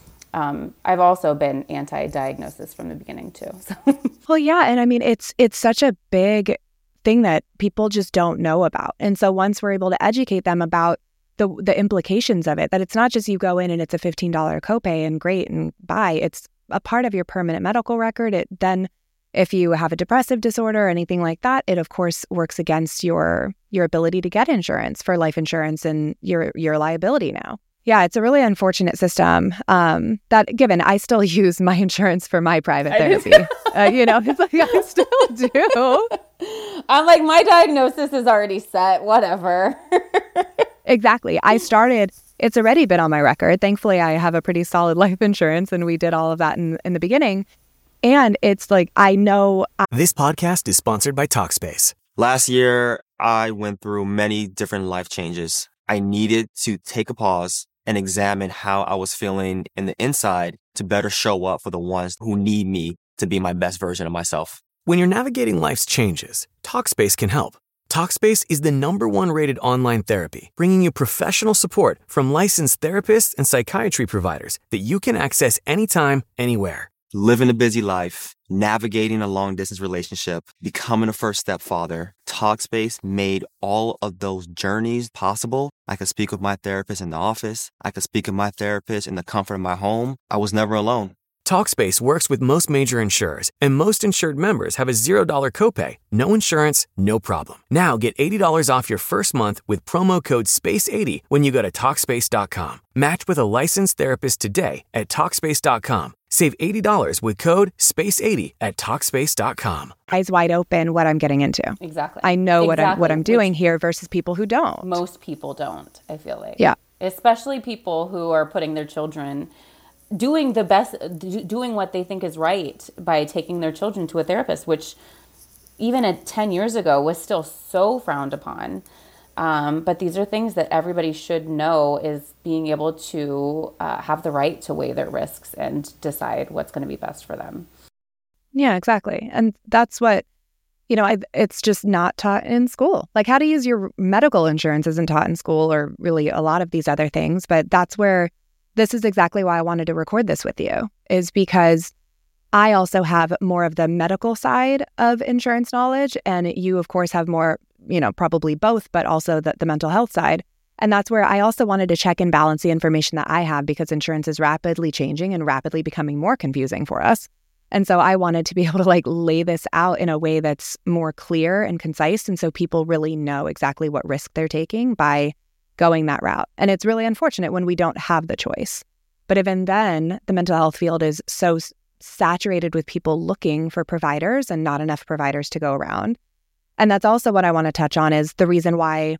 Speaker 7: I've also been anti-diagnosis from the beginning too. So.
Speaker 6: Well, yeah. And I mean, it's such a big thing that people just don't know about. And so once we're able to educate them about the implications of it, that it's not just you go in and it's a $15 copay and great and bye. It's a part of your permanent medical record. It then, if you have a depressive disorder or anything like that, it of course works against your ability to get insurance for life insurance and your liability now. Yeah, it's a really unfortunate system that, given I still use my insurance for my private therapy. It's like I still do.
Speaker 7: I'm like, my diagnosis is already set, whatever.
Speaker 6: Exactly. It's already been on my record. Thankfully, I have a pretty solid life insurance, and we did all of that in the beginning. And it's like, I know.
Speaker 1: This podcast is sponsored by Talkspace.
Speaker 2: Last year, I went through many different life changes. I needed to take a pause and examine how I was feeling in the inside to better show up for the ones who need me to be my best version of myself.
Speaker 1: When you're navigating life's changes, Talkspace can help. Talkspace is the #1 rated online therapy, bringing you professional support from licensed therapists and psychiatry providers that you can access anytime, anywhere.
Speaker 2: Living a busy life, navigating a long-distance relationship, becoming a first-step father, Talkspace made all of those journeys possible. I could speak with my therapist in the office. I could speak with my therapist in the comfort of my home. I was never alone.
Speaker 1: Talkspace works with most major insurers, and most insured members have a $0 copay. No insurance, no problem. Now get $80 off your first month with promo code SPACE80 when you go to Talkspace.com. Match with a licensed therapist today at Talkspace.com. Save $80 with code SPACE80 at Talkspace.com.
Speaker 6: Eyes wide open what I'm getting into.
Speaker 7: Exactly.
Speaker 6: I know what I'm doing here versus people who don't.
Speaker 7: Most people don't, I feel like.
Speaker 6: Yeah.
Speaker 7: Especially people who are putting their children, doing what they think is right by taking their children to a therapist, which even 10 years ago was still so frowned upon. But these are things that everybody should know, is being able to have the right to weigh their risks and decide what's going to be best for them.
Speaker 6: Yeah, exactly. And that's what, it's just not taught in school. Like, how to use your medical insurance isn't taught in school, or really a lot of these other things. But that's where, this is exactly why I wanted to record this with you, is because I also have more of the medical side of insurance knowledge. And you, of course, have more, probably both, but also the mental health side. And that's where I also wanted to check and balance the information that I have, because insurance is rapidly changing and rapidly becoming more confusing for us. And so I wanted to be able to lay this out in a way that's more clear and concise. And so people really know exactly what risk they're taking by going that route. And it's really unfortunate when we don't have the choice. But even then, the mental health field is so saturated with people looking for providers and not enough providers to go around. And that's also what I want to touch on, is the reason why,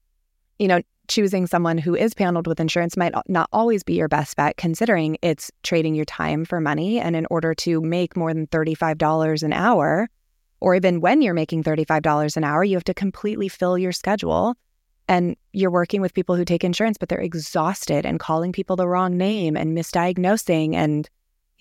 Speaker 6: choosing someone who is paneled with insurance might not always be your best bet, considering it's trading your time for money. And in order to make more than $35 an hour, or even when you're making $35 an hour, you have to completely fill your schedule. And you're working with people who take insurance, but they're exhausted and calling people the wrong name and misdiagnosing and,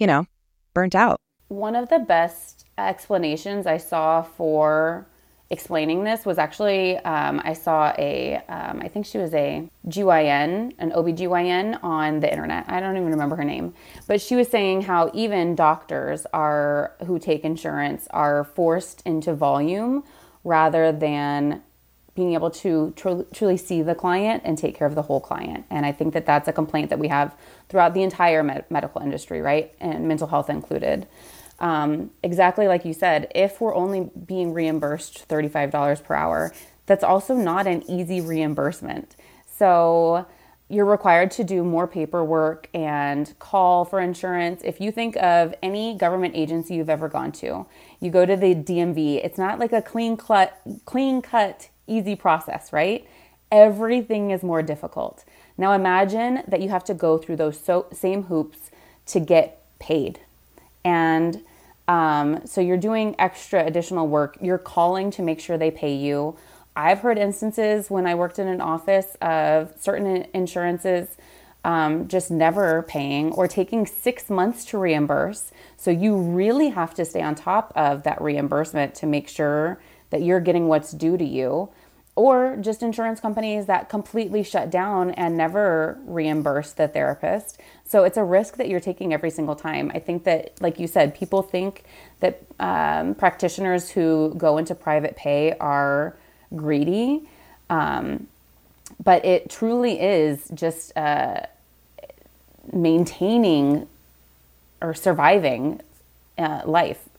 Speaker 6: burnt out.
Speaker 7: One of the best explanations I saw for explaining this was actually, I saw I think she was a GYN, an OBGYN on the internet. I don't even remember her name, but she was saying how even doctors who take insurance are forced into volume rather than being able to truly see the client and take care of the whole client. And I think that that's a complaint that we have throughout the entire medical industry, right? And mental health included. Exactly like you said, if we're only being reimbursed $35 per hour, that's also not an easy reimbursement. So you're required to do more paperwork and call for insurance. If you think of any government agency you've ever gone to, you go to the DMV, it's not like a clean cut, easy process, right? Everything is more difficult. Now imagine that you have to go through those same hoops to get paid. And so you're doing extra additional work. You're calling to make sure they pay you. I've heard instances when I worked in an office of certain insurances just never paying or taking 6 months to reimburse. So you really have to stay on top of that reimbursement to make sure that you're getting what's due to you, or just insurance companies that completely shut down and never reimburse the therapist. So it's a risk that you're taking every single time. I think that, like you said, people think that practitioners who go into private pay are greedy, but it truly is just maintaining or surviving life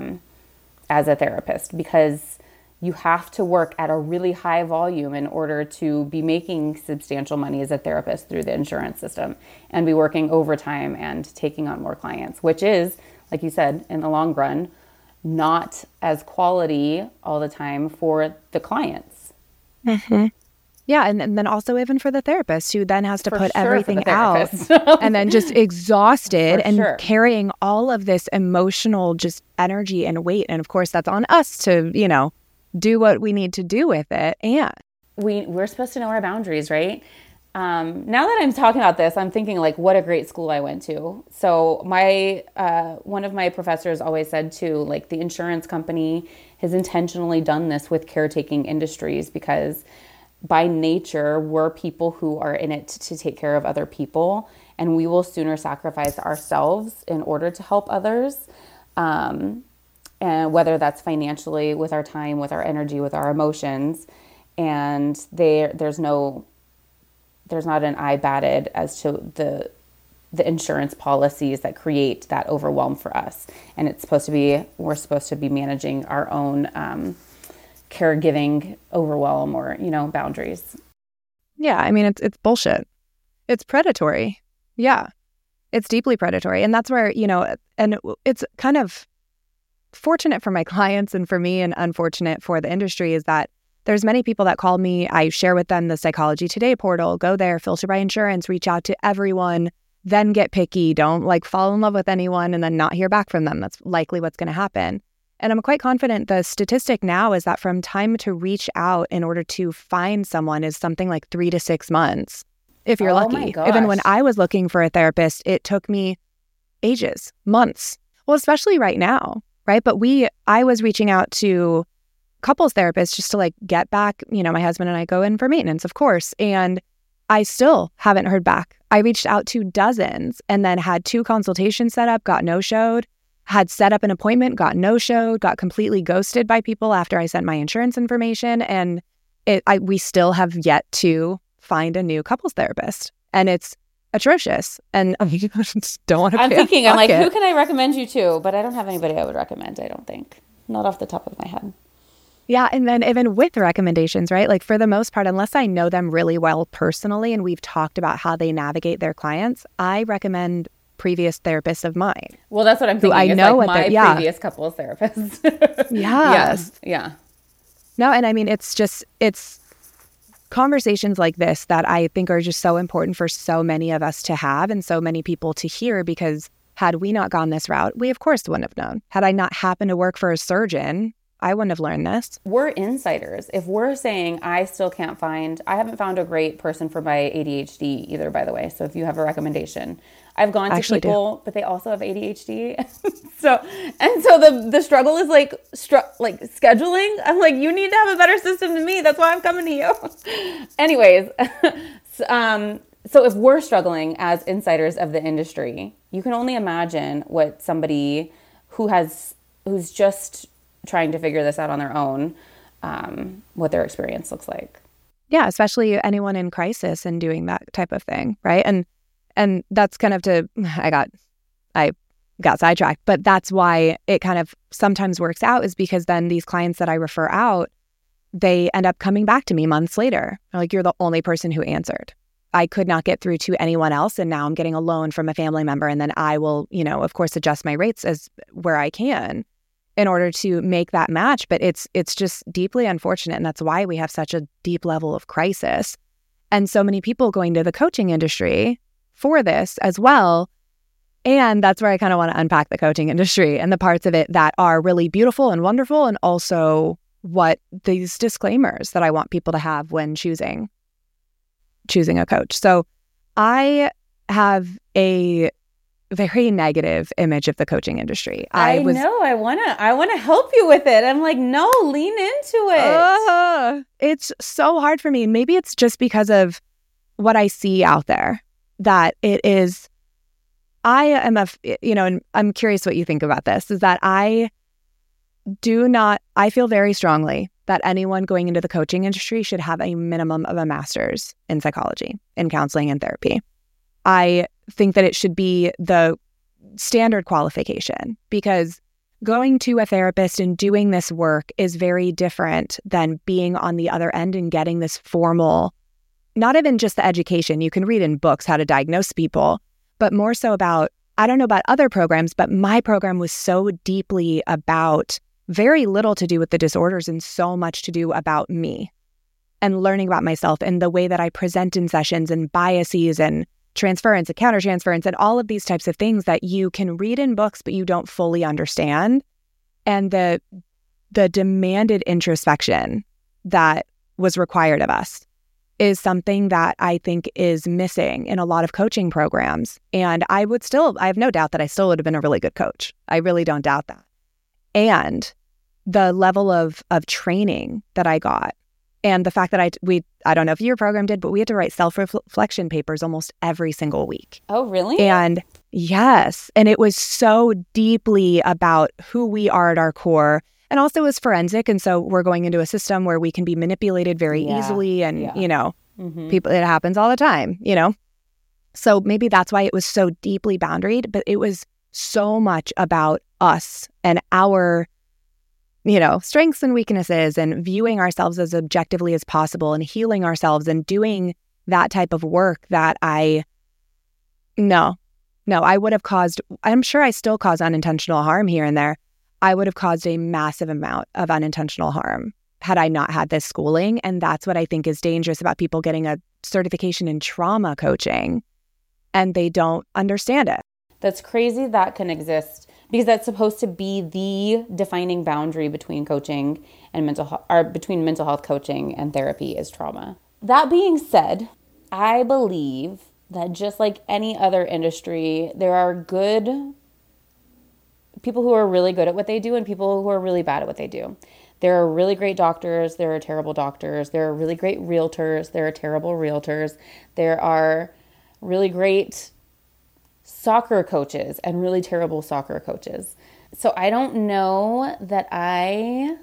Speaker 7: as a therapist, because you have to work at a really high volume in order to be making substantial money as a therapist through the insurance system and be working overtime and taking on more clients, which is, like you said, in the long run, not as quality all the time for the clients.
Speaker 6: Mm-hmm. Yeah, and then also even for the therapist, who then has to put everything out and then just exhausted and carrying all of this emotional just energy and weight. And of course, that's on us to, do what we need to do with it. And
Speaker 7: we're supposed to know our boundaries, right? Now that I'm talking about this, I'm thinking like, what a great school I went to. So my one of my professors always said too, like the insurance company has intentionally done this with caretaking industries because by nature, we're people who are in it to take care of other people, and we will sooner sacrifice ourselves in order to help others. And whether that's financially, with our time, with our energy, with our emotions. And there's not an eye batted as to the insurance policies that create that overwhelm for us. And we're supposed to be managing our own caregiving overwhelm or, boundaries.
Speaker 6: Yeah, I mean, it's bullshit. It's predatory. Yeah, it's deeply predatory. And that's where, and it's kind of fortunate for my clients and for me, and unfortunate for the industry, is that there's many people that call me. I share with them the Psychology Today portal. Go there, filter by insurance, reach out to everyone, then get picky. Don't fall in love with anyone and then not hear back from them. That's likely what's going to happen. And I'm quite confident the statistic now is that from time to reach out in order to find someone is something like 3 to 6 months, if you're lucky.
Speaker 7: My gosh.
Speaker 6: Even when I was looking for a therapist, it took me ages, months. Well, especially right now, right? But I was reaching out to couples therapists just to get back. My husband and I go in for maintenance, of course, and I still haven't heard back. I reached out to dozens and then had 2 consultations set up, got no-showed, had set up an appointment, got no-showed, got completely ghosted by people after I sent my insurance information. And we still have yet to find a new couples therapist. And it's atrocious. And I just don't want to pay
Speaker 7: who can I recommend you to? But I don't have anybody I would recommend, I don't think. Not off the top of my head.
Speaker 6: Yeah. And then even with recommendations, right? For the most part, unless I know them really well personally and we've talked about how they navigate their clients, I recommend previous therapists of mine.
Speaker 7: Well, that's what I'm thinking.
Speaker 6: I know
Speaker 7: my previous couples therapist.
Speaker 6: Yes.
Speaker 7: Yeah.
Speaker 6: No, and I mean, it's conversations like this that I think are just so important for so many of us to have and so many people to hear, because had we not gone this route, we of course wouldn't have known. Had I not happened to work for a surgeon, I wouldn't have learned this.
Speaker 7: We're insiders. If we're saying I haven't found a great person for my ADHD either, by the way. So if you have a recommendation, I've gone to people, but they also have ADHD. so the struggle is scheduling. I'm like, you need to have a better system than me. That's why I'm coming to you. Anyways, so if we're struggling as insiders of the industry, you can only imagine what somebody who's just trying to figure this out on their own what their experience looks like.
Speaker 6: Yeah, especially anyone in crisis and doing that type of thing, right? And that's kind of I got sidetracked, but that's why it kind of sometimes works out, is because then these clients that I refer out, they end up coming back to me months later. They're like, you're the only person who answered. I could not get through to anyone else, and now I'm getting a loan from a family member, and then I will, of course, adjust my rates as where I can in order to make that match. But it's just deeply unfortunate, and that's why we have such a deep level of crisis. And so many people going to the coaching industry for this as well. And that's where I kind of want to unpack the coaching industry and the parts of it that are really beautiful and wonderful, and also what these disclaimers that I want people to have when choosing a coach. So I have a very negative image of the coaching industry.
Speaker 7: I know. I want to help you with it. I'm like, no, lean into it.
Speaker 6: It's so hard for me. Maybe it's just because of what I see out there, that it is. I am and I'm curious what you think about this, is that I feel very strongly that anyone going into the coaching industry should have a minimum of a master's in psychology, in counseling and therapy. I think that it should be the standard qualification, because going to a therapist and doing this work is very different than being on the other end and getting this formal, not even just the education. You can read in books how to diagnose people, but more so about, I don't know about other programs, but my program was so deeply about very little to do with the disorders and so much to do about me and learning about myself and the way that I present in sessions and biases and transference and countertransference and all of these types of things that you can read in books, but you don't fully understand. And the demanded introspection that was required of us is something that I think is missing in a lot of coaching programs. And I have no doubt that I still would have been a really good coach. I really don't doubt that. And the level of training that I got, and the fact that I don't know if your program did, but we had to write self-reflection papers almost every single week.
Speaker 7: Oh, really?
Speaker 6: And yes. And it was so deeply about who we are at our core. And also it was forensic. And so we're going into a system where we can be manipulated very easily. And, people, it happens all the time, So maybe that's why it was so deeply boundaried, but it was so much about us and our, strengths and weaknesses, and viewing ourselves as objectively as possible and healing ourselves and doing that type of work that I would have caused, I'm sure I still cause unintentional harm here and there. I would have caused a massive amount of unintentional harm had I not had this schooling. And that's what I think is dangerous about people getting a certification in trauma coaching and they don't understand it.
Speaker 7: That's crazy that can exist, because that's supposed to be the defining boundary between coaching and between mental health coaching and therapy is trauma. That being said, I believe that just like any other industry, there are good people who are really good at what they do and people who are really bad at what they do. There are really great doctors. There are terrible doctors. There are really great realtors. There are terrible realtors. There are really great soccer coaches and really terrible soccer coaches. So I don't know that I'm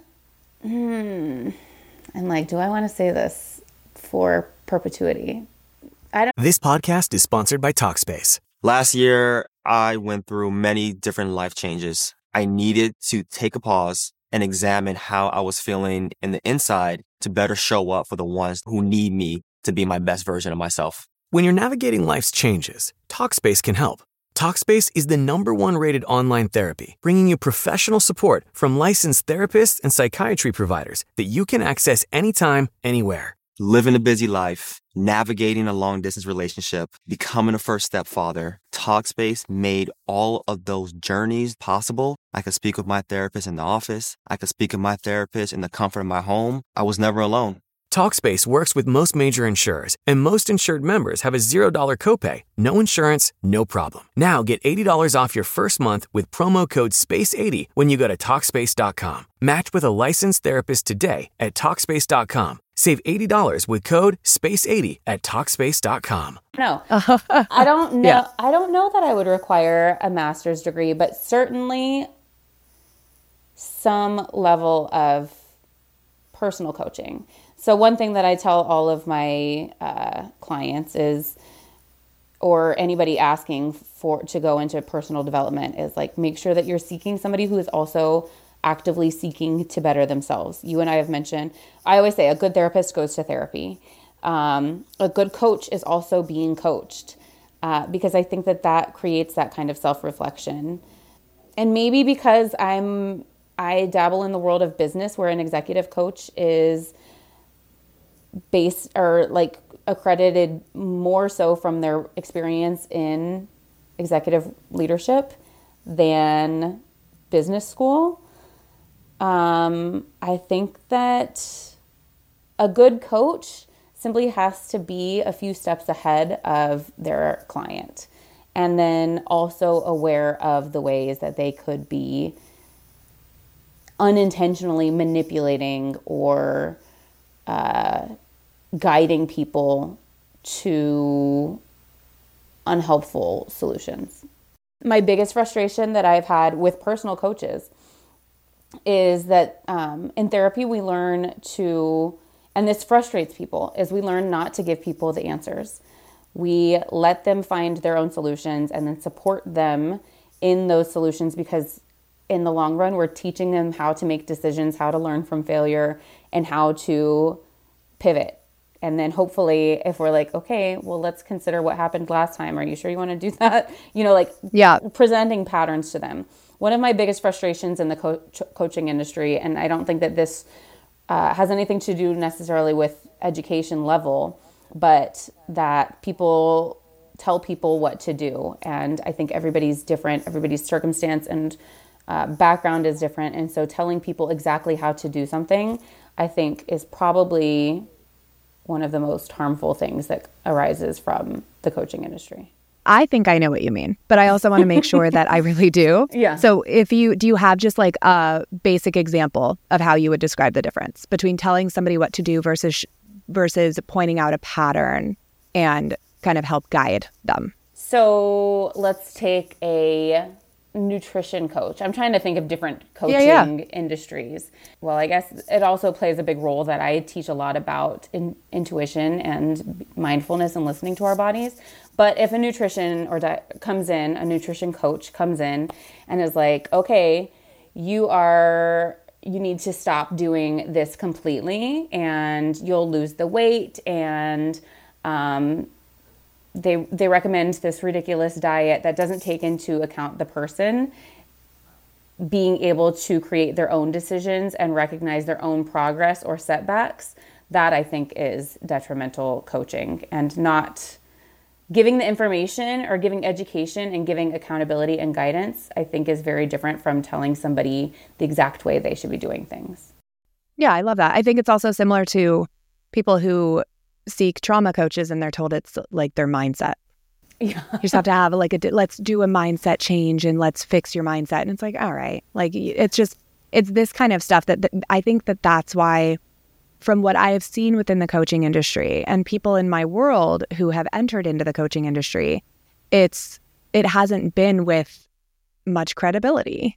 Speaker 7: like, do I want to say this for perpetuity?
Speaker 1: This podcast is sponsored by Talkspace.
Speaker 2: Last year, I went through many different life changes. I needed to take a pause and examine how I was feeling in the inside to better show up for the ones who need me to be my best version of myself.
Speaker 1: When you're navigating life's changes, Talkspace can help. Talkspace is the #1 rated online therapy, bringing you professional support from licensed therapists and psychiatry providers that you can access anytime, anywhere.
Speaker 2: Living a busy life, navigating a long-distance relationship, becoming a first-step father, Talkspace made all of those journeys possible. I could speak with my therapist in the office. I could speak with my therapist in the comfort of my home. I was never alone.
Speaker 1: Talkspace works with most major insurers, and most insured members have a $0 copay. No insurance, no problem. Now get $80 off your first month with promo code SPACE80 when you go to Talkspace.com. Match with a licensed therapist today at Talkspace.com. Save $80 with code SPACE80 at Talkspace.com.
Speaker 7: No, I don't know.
Speaker 6: Yeah.
Speaker 7: I don't know that I would require a master's degree, but certainly some level of personal coaching. So one thing that I tell all of my clients is, or anybody asking to go into personal development, is like, make sure that you're seeking somebody who is also actively seeking to better themselves. You and I have mentioned, I always say a good therapist goes to therapy. A good coach is also being coached, because I think that creates that kind of self-reflection. And maybe because I dabble in the world of business, where an executive coach is based or like accredited more so from their experience in executive leadership than business school. I think that a good coach simply has to be a few steps ahead of their client, and then also aware of the ways that they could be unintentionally manipulating or guiding people to unhelpful solutions. My biggest frustration that I've had with personal coaches is that in therapy we learn to, and this frustrates people, is we learn not to give people the answers. We let them find their own solutions and then support them in those solutions, because in the long run, we're teaching them how to make decisions, how to learn from failure, and how to pivot. And then hopefully if we're like, okay, well, let's consider what happened last time. Are you sure you want to do that? Presenting patterns to them. One of my biggest frustrations in the coaching industry, and I don't think that this has anything to do necessarily with education level, but that people tell people what to do. And I think everybody's different. Everybody's circumstance and background is different. And so telling people exactly how to do something, I think, is probably one of the most harmful things that arises from the coaching industry.
Speaker 6: I think I know what you mean, but I also want to make sure that I really do.
Speaker 7: Yeah.
Speaker 6: So do you have just like a basic example of how you would describe the difference between telling somebody what to do versus pointing out a pattern and kind of help guide them?
Speaker 7: So let's take a nutrition coach. I'm trying to think of different coaching industries. Well, I guess it also plays a big role that I teach a lot about intuition and mindfulness and listening to our bodies. But if a nutrition a nutrition coach comes in and is like, okay, you need to stop doing this completely and you'll lose the weight, and they recommend this ridiculous diet that doesn't take into account the person being able to create their own decisions and recognize their own progress or setbacks. That, I think, is detrimental coaching, and not giving the information or giving education and giving accountability and guidance, I think, is very different from telling somebody the exact way they should be doing things.
Speaker 6: Yeah, I love that. I think it's also similar to people who seek trauma coaches and they're told it's like their mindset.
Speaker 7: Yeah.
Speaker 6: You just have to have let's do a mindset change and let's fix your mindset. And it's like, all right, like it's this kind of stuff that I think that's why, from what I have seen within the coaching industry and people in my world who have entered into the coaching industry, it hasn't been with much credibility.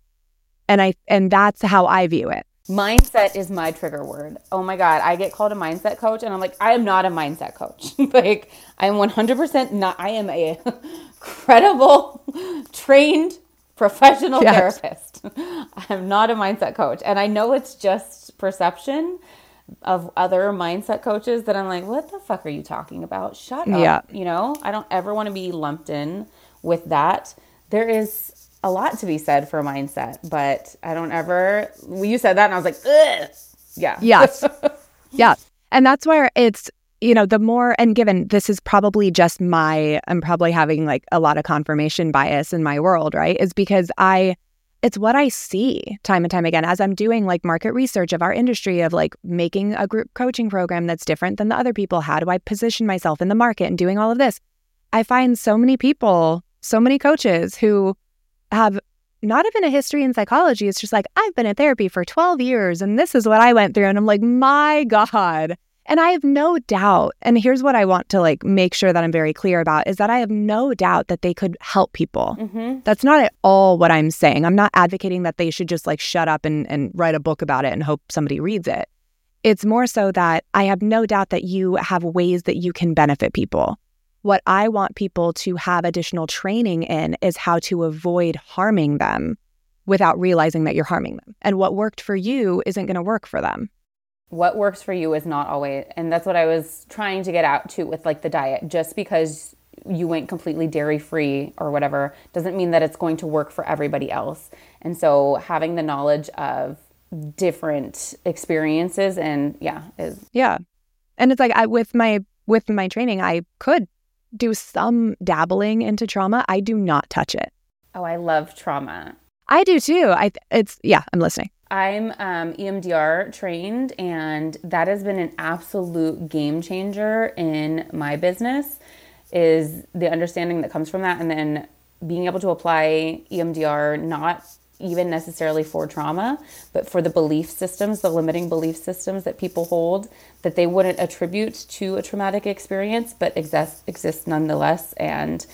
Speaker 6: And that's how I view it.
Speaker 7: Mindset is my trigger word. Oh my God. I get called a mindset coach and I'm like, I am not a mindset coach. Like, I am 100% not. I am a credible, trained, professional therapist. I'm not a mindset coach. And I know it's just perception of other mindset coaches that I'm like, what the fuck are you talking about? Shut up.
Speaker 6: Yeah.
Speaker 7: You know, I don't ever want to be lumped in with that. There is a lot to be said for mindset, but I don't ever, you said that and I was like, ugh. Yeah.
Speaker 6: Yes. Yeah. And that's where it's, the more, and given this is probably just I'm probably having like a lot of confirmation bias in my world, right? Is because it's what I see time and time again as I'm doing like market research of our industry, of like making a group coaching program that's different than the other people. How do I position myself in the market and doing all of this? I find so many people, so many coaches who have not even a history in psychology. It's just like, I've been in therapy for 12 years and this is what I went through. And I'm like, my God. And I have no doubt. And here's what I want to like make sure that I'm very clear about is that I have no doubt that they could help people. Mm-hmm. That's not at all what I'm saying. I'm not advocating that they should just like shut up and write a book about it and hope somebody reads it. It's more so that I have no doubt that you have ways that you can benefit people. What I want people to have additional training in is how to avoid harming them without realizing that you're harming them. And what worked for you isn't going to work for them.
Speaker 7: What works for you is not always, and that's what I was trying to get out to with like the diet. Just because you went completely dairy free or whatever doesn't mean that it's going to work for everybody else. And so having the knowledge of different experiences and
Speaker 6: and it's like with my training, I could do some dabbling into trauma. I do not touch it.
Speaker 7: Oh, I love trauma.
Speaker 6: I do too. I'm listening.
Speaker 7: I'm EMDR trained, and that has been an absolute game changer in my business, is the understanding that comes from that, and then being able to apply EMDR not even necessarily for trauma, but for the belief systems, the limiting belief systems that people hold that they wouldn't attribute to a traumatic experience, but exist nonetheless. And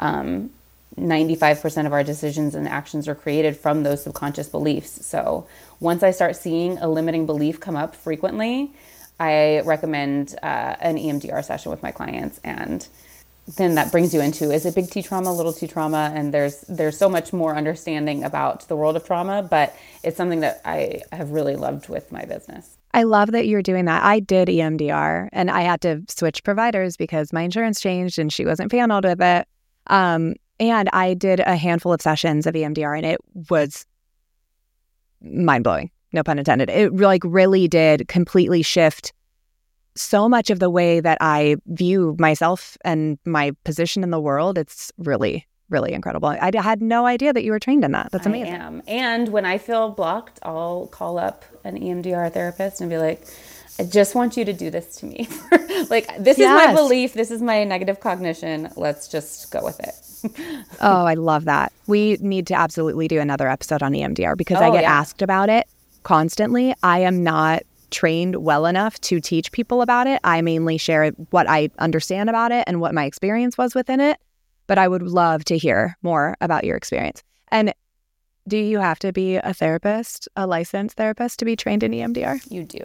Speaker 7: 95% of our decisions and actions are created from those subconscious beliefs. So once I start seeing a limiting belief come up frequently, I recommend an EMDR session with my clients. And then that brings you into, is it big T trauma, little T trauma? And there's so much more understanding about the world of trauma, but it's something that I have really loved with my business.
Speaker 6: I love that you're doing that. I did EMDR and I had to switch providers because my insurance changed and she wasn't paneled with it. And I did a handful of sessions of EMDR and it was mind-blowing, no pun intended. It really did completely shift so much of the way that I view myself and my position in the world. It's really, really incredible. I had no idea that you were trained in that. That's amazing.
Speaker 7: I am. And when I feel blocked, I'll call up an EMDR therapist and be like, I just want you to do this to me. This is my belief. This is my negative cognition. Let's just go with it.
Speaker 6: Oh, I love that. We need to absolutely do another episode on EMDR because I get asked about it constantly. I am not trained well enough to teach people about it. I mainly share what I understand about it and what my experience was within it. But I would love to hear more about your experience. And do you have to be a therapist, a licensed therapist, to be trained in EMDR?
Speaker 7: You do.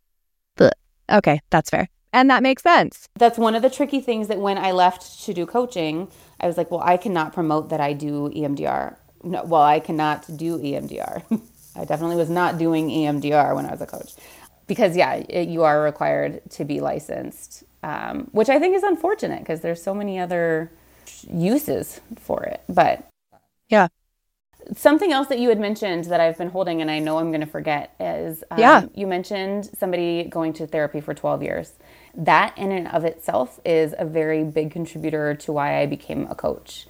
Speaker 6: Okay, that's fair. And that makes sense.
Speaker 7: That's one of the tricky things that when I left to do coaching, I was like, well, I cannot promote that I do EMDR. No, well, I cannot do EMDR. I definitely was not doing EMDR when I was a coach. Because, you are required to be licensed, which I think is unfortunate because there's so many other uses for it. But
Speaker 6: yeah.
Speaker 7: Something else that you had mentioned that I've been holding and I know I'm going to forget is you mentioned somebody going to therapy for 12 years. That in and of itself is a very big contributor to why I became a coach.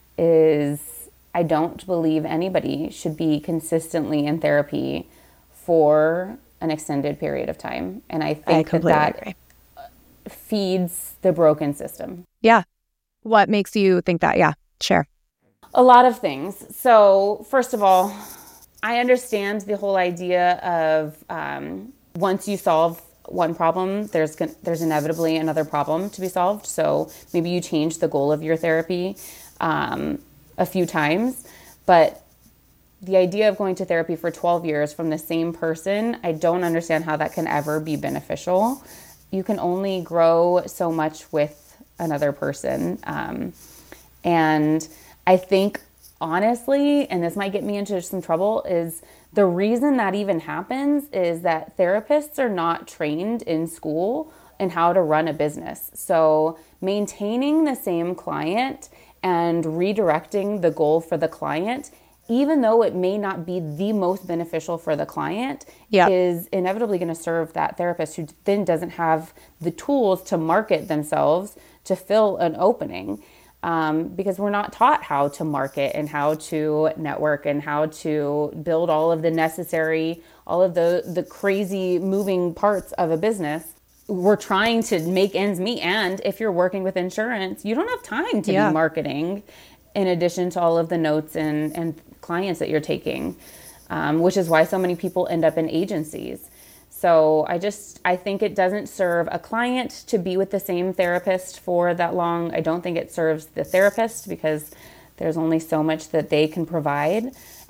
Speaker 7: I don't believe anybody should be consistently in therapy for an extended period of time. And I think that agree. Feeds the broken system.
Speaker 6: Yeah. What makes you think that? Yeah, share.
Speaker 7: A lot of things. So first of all, I understand the whole idea of once you solve one problem, there's inevitably another problem to be solved. So maybe you change the goal of your therapy a few times, but the idea of going to therapy for 12 years from the same person, I don't understand how that can ever be beneficial. You can only grow so much with another person. And I think, honestly, and this might get me into some trouble, is the reason that even happens is that therapists are not trained in school in how to run a business. So maintaining the same client and redirecting the goal for the client, even though it may not be the most beneficial for the client, is inevitably going to serve that therapist who then doesn't have the tools to market themselves to fill an opening. Because we're not taught how to market and how to network and how to build all of the necessary, all of the crazy moving parts of a business. We're trying to make ends meet. And if you're working with insurance, you don't have time to be marketing in addition to all of the notes and clients that you're taking, which is why so many people end up in agencies. So I think it doesn't serve a client to be with the same therapist for that long. I don't think it serves the therapist because there's only so much that they can provide.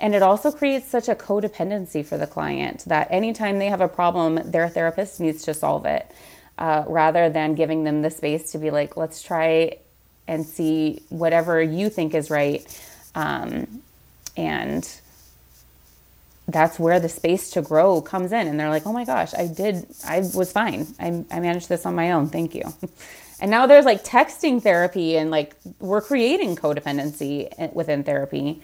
Speaker 7: And it also creates such a codependency for the client that anytime they have a problem, their therapist needs to solve it, rather than giving them the space to be like, let's try and see whatever you think is right. And that's where the space to grow comes in. And they're like, oh my gosh, I was fine. I managed this on my own. Thank you. And now there's like texting therapy, and like we're creating codependency within therapy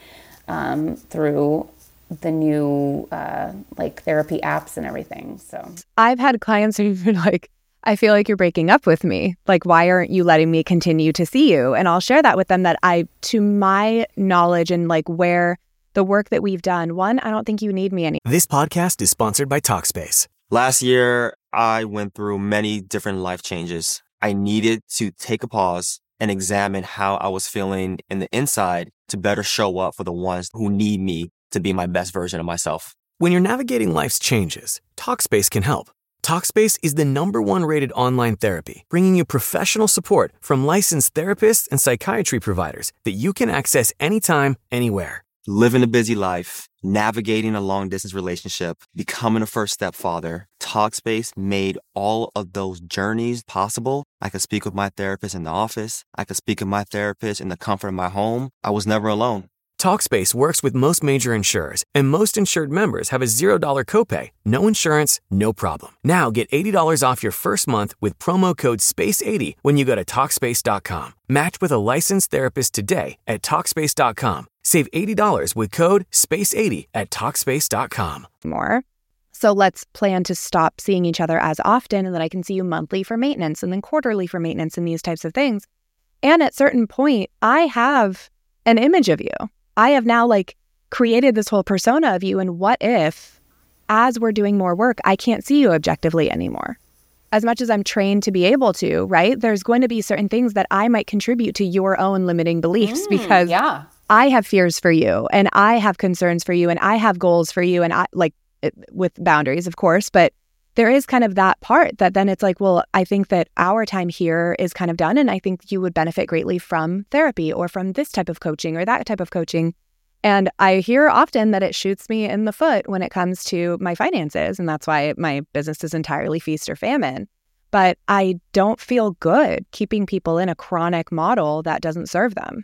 Speaker 7: through the new like therapy apps and everything. So
Speaker 6: I've had clients who've been like, I feel like you're breaking up with me. Like, why aren't you letting me continue to see you? And I'll share that with them, that to my knowledge and like where the work that we've done, one, I don't think you need me anymore.
Speaker 1: This podcast is sponsored by Talkspace.
Speaker 2: Last year, I went through many different life changes. I needed to take a pause and examine how I was feeling in the inside to better show up for the ones who need me to be my best version of myself.
Speaker 1: When you're navigating life's changes, Talkspace can help. Talkspace is the #1 rated online therapy, bringing you professional support from licensed therapists and psychiatry providers that you can access anytime, anywhere.
Speaker 2: Living a busy life, navigating a long-distance relationship, becoming a first-step father, Talkspace made all of those journeys possible. I could speak with my therapist in the office. I could speak with my therapist in the comfort of my home. I was never alone.
Speaker 1: Talkspace works with most major insurers, and most insured members have a $0 copay. No insurance, no problem. Now get $80 off your first month with promo code SPACE80 when you go to Talkspace.com. Match with a licensed therapist today at Talkspace.com. Save $80 with code SPACE80 at Talkspace.com.
Speaker 6: More. So let's plan to stop seeing each other as often, and that I can see you monthly for maintenance and then quarterly for maintenance and these types of things. And at a certain point, I have an image of you. I have now like created this whole persona of you. And what if, as we're doing more work, I can't see you objectively anymore? As much as I'm trained to be able to, right? There's going to be certain things that I might contribute to your own limiting beliefs because I have fears for you, and I have concerns for you, and I have goals for you, and I like with boundaries, of course, but there is kind of that part that then it's like, well, I think that our time here is kind of done, and I think you would benefit greatly from therapy or from this type of coaching or that type of coaching. And I hear often that it shoots me in the foot when it comes to my finances, and that's why my business is entirely feast or famine. But I don't feel good keeping people in a chronic model that doesn't serve them.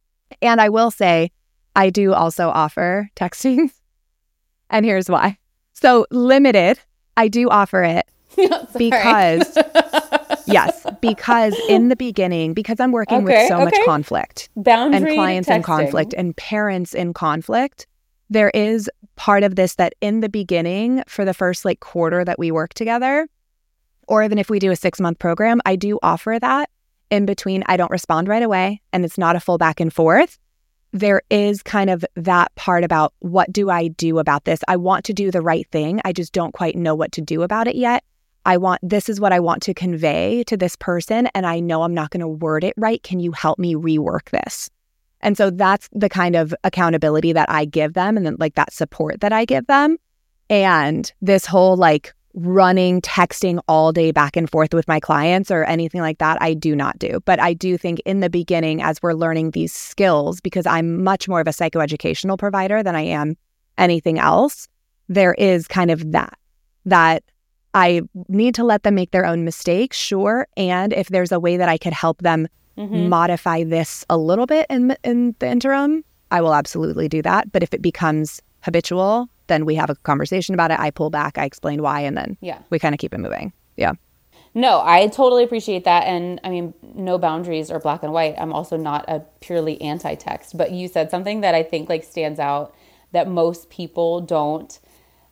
Speaker 6: And I will say, I do also offer texting, and here's why. So limited, I do offer it because, because in the beginning, because I'm working with so much conflict and clients in conflict and parents in conflict, there is part of this that in the beginning, for the first like quarter that we work together, or even if we do a 6-month program, I do offer that in between. I don't respond right away, and it's not a full back and forth. There is kind of that part about, what do I do about this? I want to do the right thing. I just don't quite know what to do about it yet. This is what I want to convey to this person, and I know I'm not going to word it right. Can you help me rework this? And so that's the kind of accountability that I give them, and then like that support that I give them. And this whole like running, texting all day back and forth with my clients or anything like that, I do not do. But I do think in the beginning, as we're learning these skills, because I'm much more of a psychoeducational provider than I am anything else, there is kind of that I need to let them make their own mistakes, sure. And if there's a way that I could help them modify this a little bit in the interim, I will absolutely do that. But if it becomes habitual, then we have a conversation about it. I pull back, I explain why, and then we kind of keep it moving. Yeah.
Speaker 7: No, I totally appreciate that. And I mean, no boundaries are black and white. I'm also not a purely anti-text, but you said something that I think like stands out that most people don't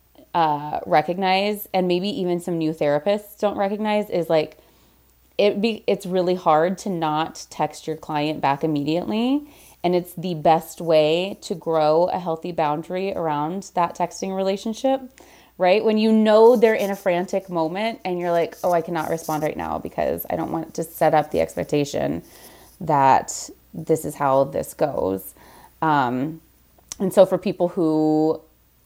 Speaker 7: recognize, and maybe even some new therapists don't recognize, is like it's really hard to not text your client back immediately. And it's the best way to grow a healthy boundary around that texting relationship, right? When you know they're in a frantic moment and you're like, oh, I cannot respond right now because I don't want to set up the expectation that this is how this goes. And so for people who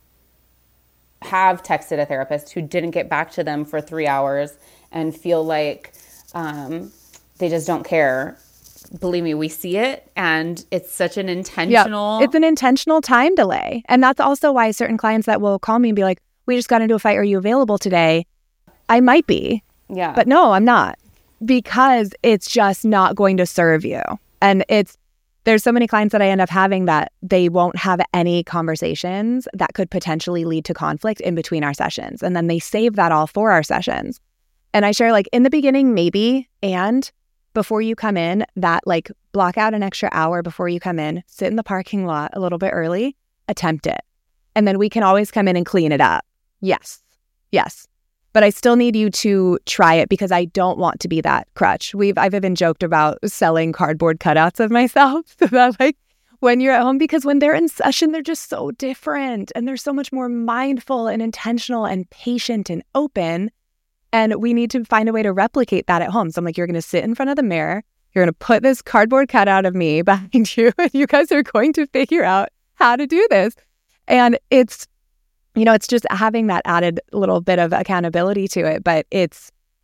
Speaker 7: have texted a therapist who didn't get back to them for 3 hours and feel like they just don't care, believe me, we see it, and it's such an intentional.
Speaker 6: It's an intentional time delay. And that's also why certain clients that will call me and be like, we just got into a fight. Are you available today? I might be.
Speaker 7: Yeah.
Speaker 6: But no, I'm not, because it's just not going to serve you. And there's so many clients that I end up having that they won't have any conversations that could potentially lead to conflict in between our sessions. And then they save that all for our sessions. And I share, like, in the beginning, maybe, and before you come in, that, like, block out an extra hour before you come in, sit in the parking lot a little bit early, attempt it. And then we can always come in and clean it up. Yes. But I still need you to try it, because I don't want to be that crutch. I've even joked about selling cardboard cutouts of myself so that, like, when you're at home, because when they're in session, they're just so different, and they're so much more mindful and intentional and patient and open. And we need to find a way to replicate that at home. So I'm like, you're going to sit in front of the mirror. You're going to put this cardboard cutout of me behind you, and you guys are going to figure out how to do this. And it's just having that added little bit of accountability to it. But it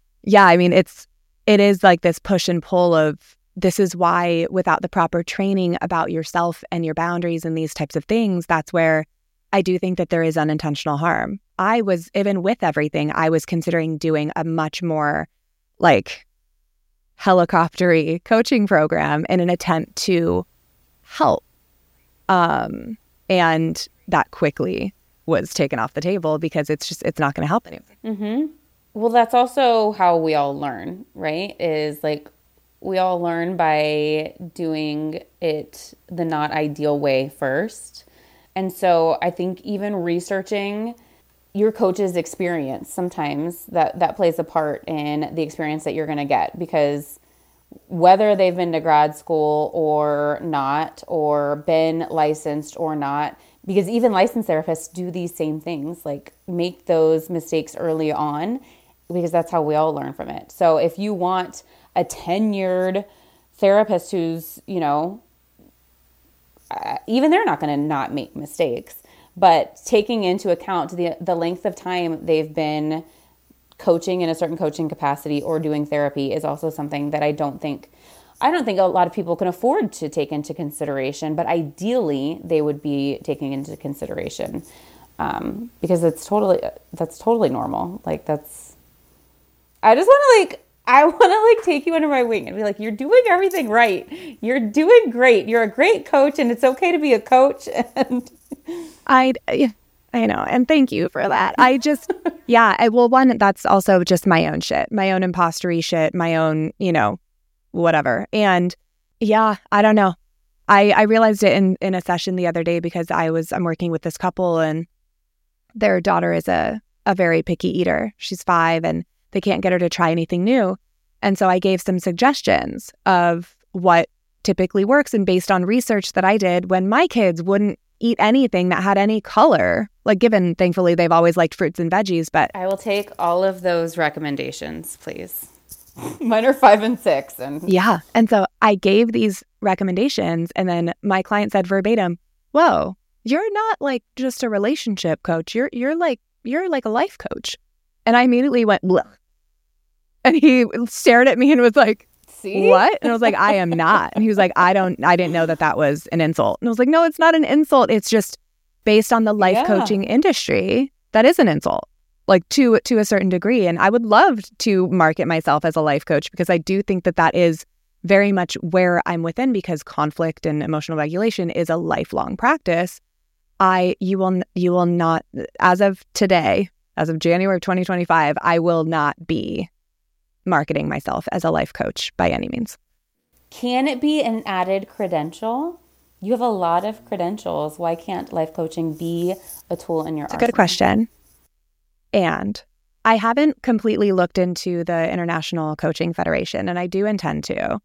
Speaker 6: is like this push and pull of, this is why without the proper training about yourself and your boundaries and these types of things, that's where I do think that there is unintentional harm. I was, even with everything, I was considering doing a much more, like, helicopter-y coaching program in an attempt to help. And that quickly was taken off the table, because it's not going to help anyone.
Speaker 7: Mm-hmm. Well, that's also how we all learn, right? Is, like, we all learn by doing it the not ideal way first. And so I think even researching your coach's experience, sometimes that plays a part in the experience that you're going to get, because whether they've been to grad school or not, or been licensed or not, because even licensed therapists do these same things, like make those mistakes early on, because that's how we all learn from it. So if you want a tenured therapist who's, even they're not going to not make mistakes, but taking into account the length of time they've been coaching in a certain coaching capacity or doing therapy is also something that I don't think a lot of people can afford to take into consideration, but ideally they would be taking into consideration, because that's totally normal. Like, I want to take you under my wing and be like, you're doing everything right. You're doing great. You're a great coach, and it's okay to be a coach. And
Speaker 6: I know. And thank you for that. One, that's also just my own shit, my own impostery shit, my own, whatever. And I don't know. I realized it in a session the other day, because I'm working with this couple, and their daughter is a very picky eater. She's 5, and they can't get her to try anything new. And so I gave some suggestions of what typically works, and based on research that I did, when my kids wouldn't eat anything that had any color, like, given, thankfully, they've always liked fruits and veggies, but
Speaker 7: I will take all of those recommendations, please. Mine are 5 and 6.
Speaker 6: And so I gave these recommendations, and then my client said verbatim, whoa, you're not like just a relationship coach. You're like a life coach. And I immediately went, bleh. And he stared at me and was like,
Speaker 7: see?
Speaker 6: What? And I was like, I am not. And he was like, I didn't know that was an insult. And I was like, no, it's not an insult. It's just based on the life coaching industry, that is an insult, like to a certain degree. And I would love to market myself as a life coach, because I do think that is very much where I'm within, because conflict and emotional regulation is a lifelong practice. You will not, as of today, as of January of 2025, I will not be marketing myself as a life coach by any means.
Speaker 7: Can it be an added credential? You have a lot of credentials. Why can't life coaching be a tool in your arsenal?
Speaker 6: It's a good question. And I haven't completely looked into the International Coaching Federation, and I do intend to.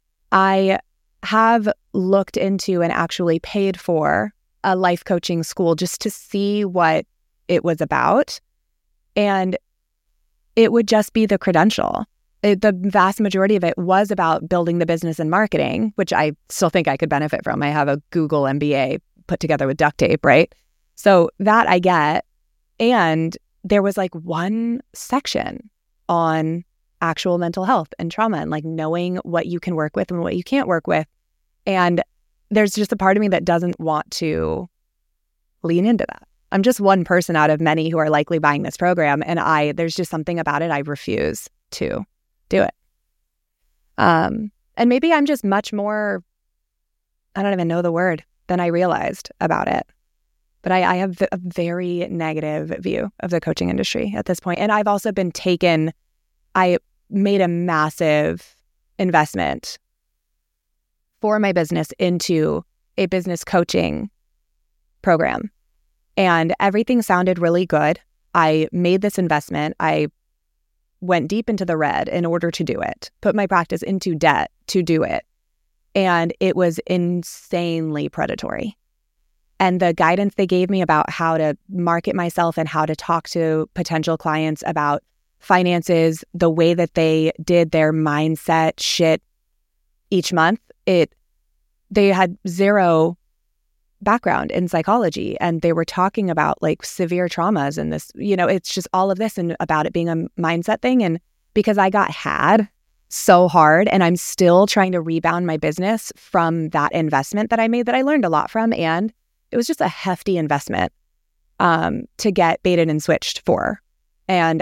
Speaker 6: I have looked into and actually paid for a life coaching school just to see what it was about. And it would just be the credential. The vast majority of it was about building the business and marketing, which I still think I could benefit from. I have a Google MBA put together with duct tape, right? So that I get. And there was like one section on actual mental health and trauma and like knowing what you can work with and what you can't work with. And there's just a part of me that doesn't want to lean into that. I'm just one person out of many who are likely buying this program. And there's just something about it. I refuse to do it. And maybe I'm just much more, I don't even know the word, than I realized about it. But I have a very negative view of the coaching industry at this point. And I've also been I made a massive investment for my business into a business coaching program. And everything sounded really good. I made this investment. I went deep into the red in order to do it, put my practice into debt to do it. And it was insanely predatory. And the guidance they gave me about how to market myself and how to talk to potential clients about finances, the way that they did their mindset shit each month, they had zero background in psychology, and they were talking about like severe traumas and this, it's just all of this and about it being a mindset thing. And because I got had so hard and I'm still trying to rebound my business from that investment that I made that I learned a lot from, and it was just a hefty investment to get baited and switched for. And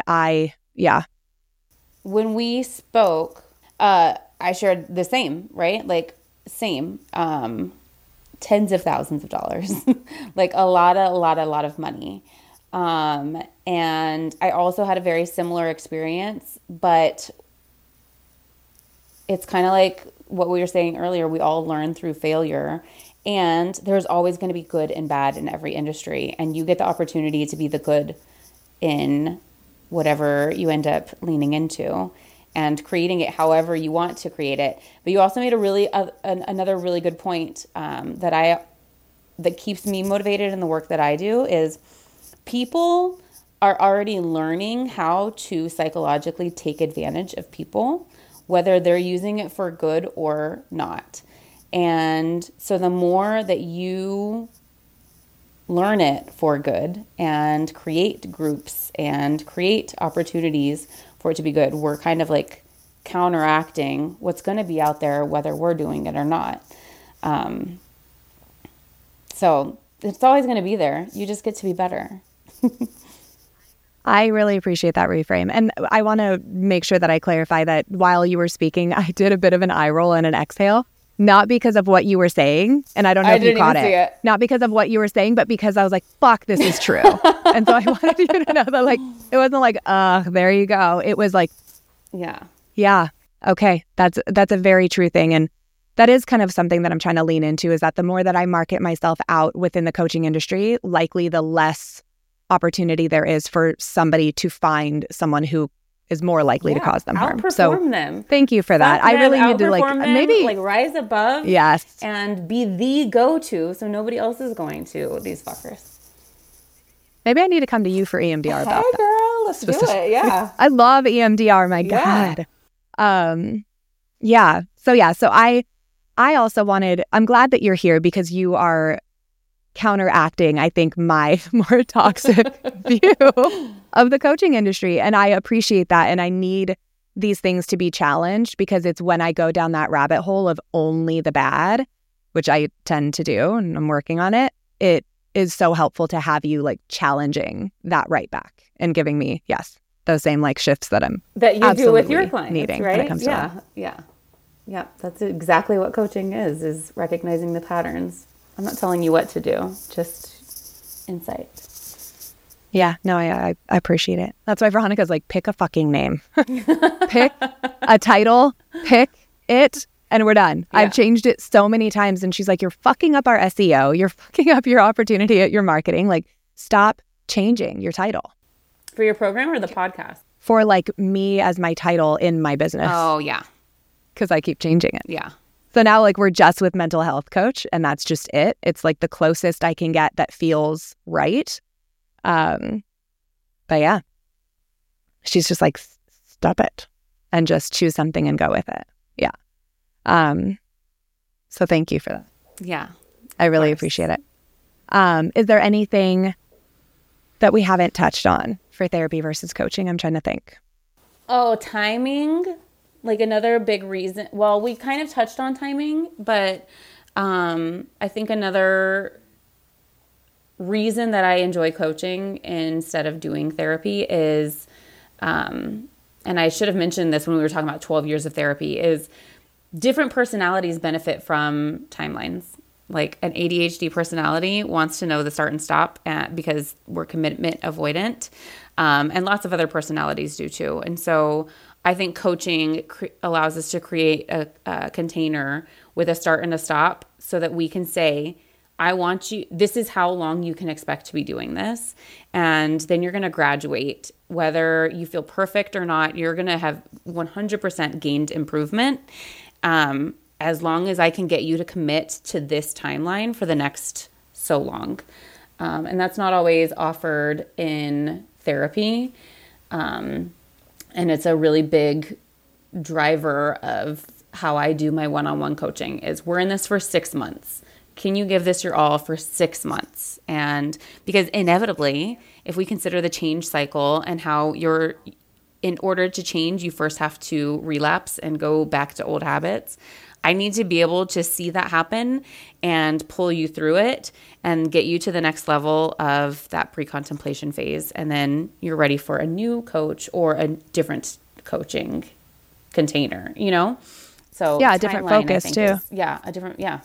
Speaker 7: when we spoke, I shared the same, right? Like same, tens of thousands of dollars, like a lot of money. And I also had a very similar experience, but it's kind of like what we were saying earlier. We all learn through failure, and there's always going to be good and bad in every industry. And you get the opportunity to be the good in whatever you end up leaning into and creating it however you want to create it. But you also made another really good point that keeps me motivated in the work that I do is people are already learning how to psychologically take advantage of people, whether they're using it for good or not. And so the more that you learn it for good and create groups and create opportunities for it to be good, we're kind of like counteracting what's going to be out there, whether we're doing it or not. So it's always going to be there. You just get to be better.
Speaker 6: I really appreciate that reframe. And I want to make sure that I clarify that while you were speaking, I did a bit of an eye roll and an exhale, not because of what you were saying. And I don't know if you caught it. Not because of what you were saying, but because I was like, fuck, this is true. And so I wanted you to know that like, it wasn't like, there you go. It was like, yeah. Okay. That's a very true thing. And that is kind of something that I'm trying to lean into, is that the more that I market myself out within the coaching industry, likely the less opportunity there is for somebody to find someone who is more likely to cause them harm.
Speaker 7: Outperform them.
Speaker 6: Thank you for that. I really need to maybe
Speaker 7: rise above.
Speaker 6: Yes.
Speaker 7: And be the go-to so nobody else is going to, these fuckers.
Speaker 6: Maybe I need to come to you for EMDR about that.
Speaker 7: Hey girl, let's do it. Yeah.
Speaker 6: I love EMDR. My God. So I also I'm glad that you're here because you are counteracting, I think, my more toxic view of the coaching industry. And I appreciate that. And I need these things to be challenged, because it's when I go down that rabbit hole of only the bad, which I tend to do, and I'm working on it. It is so helpful to have you like challenging that right back and giving me, those same like shifts that
Speaker 7: you do with your clients,
Speaker 6: needing
Speaker 7: right?
Speaker 6: when it comes to them.
Speaker 7: Yeah. That's exactly what coaching is recognizing the patterns. I'm not telling you what to do, just insight.
Speaker 6: Yeah, no, I appreciate it. That's why Veronica's like, pick a fucking name. Pick a title, pick it, and we're done. Yeah. I've changed it so many times, and she's like, you're fucking up our SEO. You're fucking up your opportunity at your marketing. Like, stop changing your title.
Speaker 7: For your program or the podcast?
Speaker 6: For like me as my title in my business.
Speaker 7: Oh, yeah.
Speaker 6: Because I keep changing it.
Speaker 7: Yeah.
Speaker 6: So now like we're just with mental health coach, and that's just it. It's like the closest I can get that feels right. But yeah, she's just like, stop it and just choose something and go with it. Yeah. So thank you for that.
Speaker 7: Yeah.
Speaker 6: I really appreciate it. Is there anything that we haven't touched on for therapy versus coaching? I'm trying to think.
Speaker 7: Oh, timing, like another big reason. Well, we kind of touched on timing, but I think another reason that I enjoy coaching instead of doing therapy is, and I should have mentioned this when we were talking about 12 years of therapy, is different personalities benefit from timelines. Like an ADHD personality wants to know the start and stop because we're commitment avoidant. And lots of other personalities do too. And so I think coaching allows us to create a container with a start and a stop so that we can say, I want you, this is how long you can expect to be doing this. And then you're going to graduate. Whether you feel perfect or not, you're going to have 100% gained improvement. As long as I can get you to commit to this timeline for the next so long. And that's not always offered in therapy. And it's a really big driver of how I do my one-on-one coaching is we're in this for 6 months. Can you give this your all for 6 months? And because inevitably, if we consider the change cycle and how in order to change, you first have to relapse and go back to old habits. I need to be able to see that happen and pull you through it and get you to the next level of that pre-contemplation phase. And then you're ready for a new coach or a different coaching container, So
Speaker 6: yeah, a different focus too.
Speaker 7: Yeah.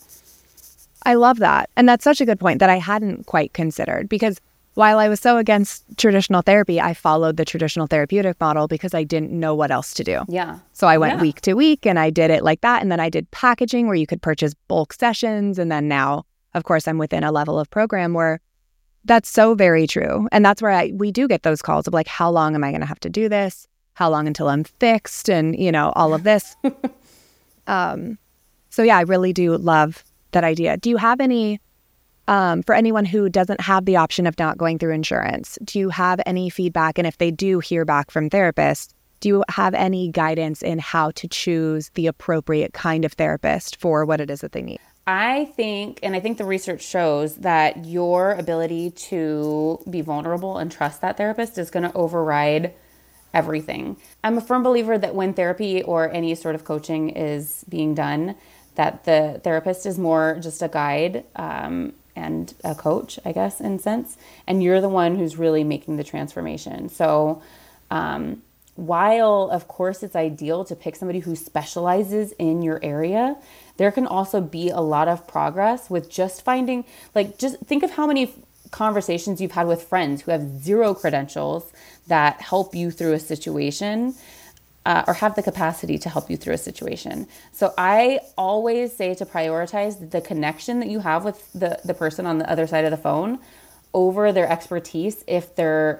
Speaker 6: I love that. And that's such a good point that I hadn't quite considered, because while I was so against traditional therapy, I followed the traditional therapeutic model because I didn't know what else to do.
Speaker 7: Yeah.
Speaker 6: So I went week to week and I did it like that. And then I did packaging where you could purchase bulk sessions. And then now, of course, I'm within a level of program where that's so very true. And that's where we do get those calls of like, how long am I going to have to do this? How long until I'm fixed? And, all of this. So yeah, I really do love that idea. Do you have any... for anyone who doesn't have the option of not going through insurance, do you have any feedback? And if they do hear back from therapists, do you have any guidance in how to choose the appropriate kind of therapist for what it is that they need?
Speaker 7: I think the research shows that your ability to be vulnerable and trust that therapist is going to override everything. I'm a firm believer that when therapy or any sort of coaching is being done, that the therapist is more just a guide, and a coach, I guess, in a sense. And you're the one who's really making the transformation. So while, of course, it's ideal to pick somebody who specializes in your area, there can also be a lot of progress with just finding, just think of how many conversations you've had with friends who have zero credentials that help you through a situation or have the capacity to help you through a situation. So I always say to prioritize the connection that you have with the person on the other side of the phone over their expertise if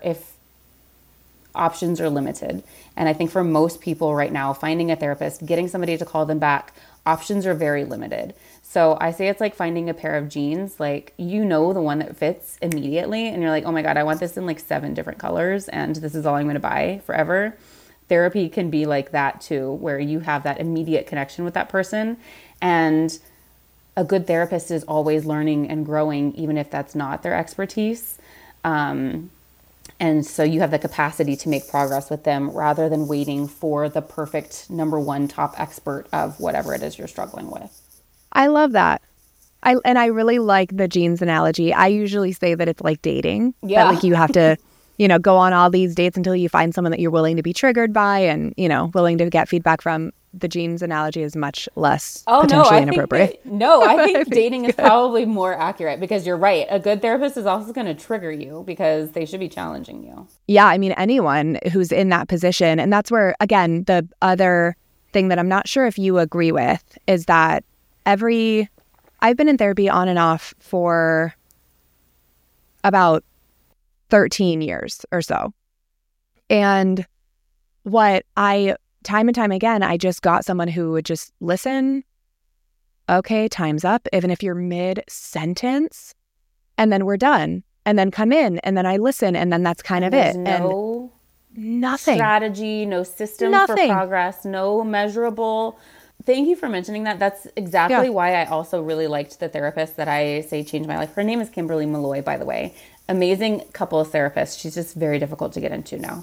Speaker 7: options are limited. And I think for most people right now, finding a therapist, getting somebody to call them back, options are very limited. So I say it's like finding a pair of jeans, the one that fits immediately. And you're like, oh my God, I want this in 7 different colors and this is all I'm going to buy forever. Therapy can be like that too, where you have that immediate connection with that person. And a good therapist is always learning and growing, even if that's not their expertise. And so you have the capacity to make progress with them rather than waiting for the perfect number one top expert of whatever it is you're struggling with.
Speaker 6: I love that. I really like the jeans analogy. I usually say that it's like dating.
Speaker 7: Yeah.
Speaker 6: That you have to go on all these dates until you find someone that you're willing to be triggered by and, willing to get feedback from. The jeans analogy is much less potentially inappropriate.
Speaker 7: I think dating is probably more accurate because you're right. A good therapist is also going to trigger you because they should be challenging you.
Speaker 6: Yeah, I mean, anyone who's in that position. And that's where, again, the other thing that I'm not sure if you agree with is that I've been in therapy on and off for about 13 years or so. And time and time again, I just got someone who would just listen. Okay, time's up. Even if you're mid-sentence, and then we're done. And then come in, and then I listen, and then that's kind of it.
Speaker 7: No
Speaker 6: nothing.
Speaker 7: Strategy, no system for progress, no measurable Thank you for mentioning that. That's exactly why I also really liked the therapist that I say changed my life. Her name is Kimberly Malloy, by the way. Amazing couples therapist. She's just very difficult to get into now.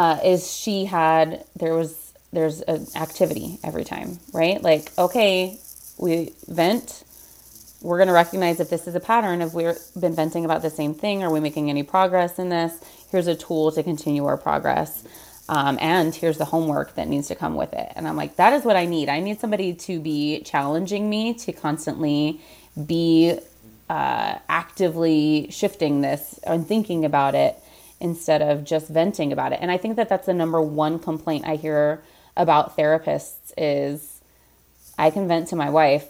Speaker 7: There's an activity every time, right? Like, okay, we vent. We're going to recognize if this is a pattern, if we've been venting about the same thing, are we making any progress in this? Here's a tool to continue our progress. And here's the homework that needs to come with it. And I'm like, that is what I need. I need somebody to be challenging me, to constantly be actively shifting this and thinking about it instead of just venting about it. And I think that that's the number one complaint I hear about therapists is I can vent to my wife,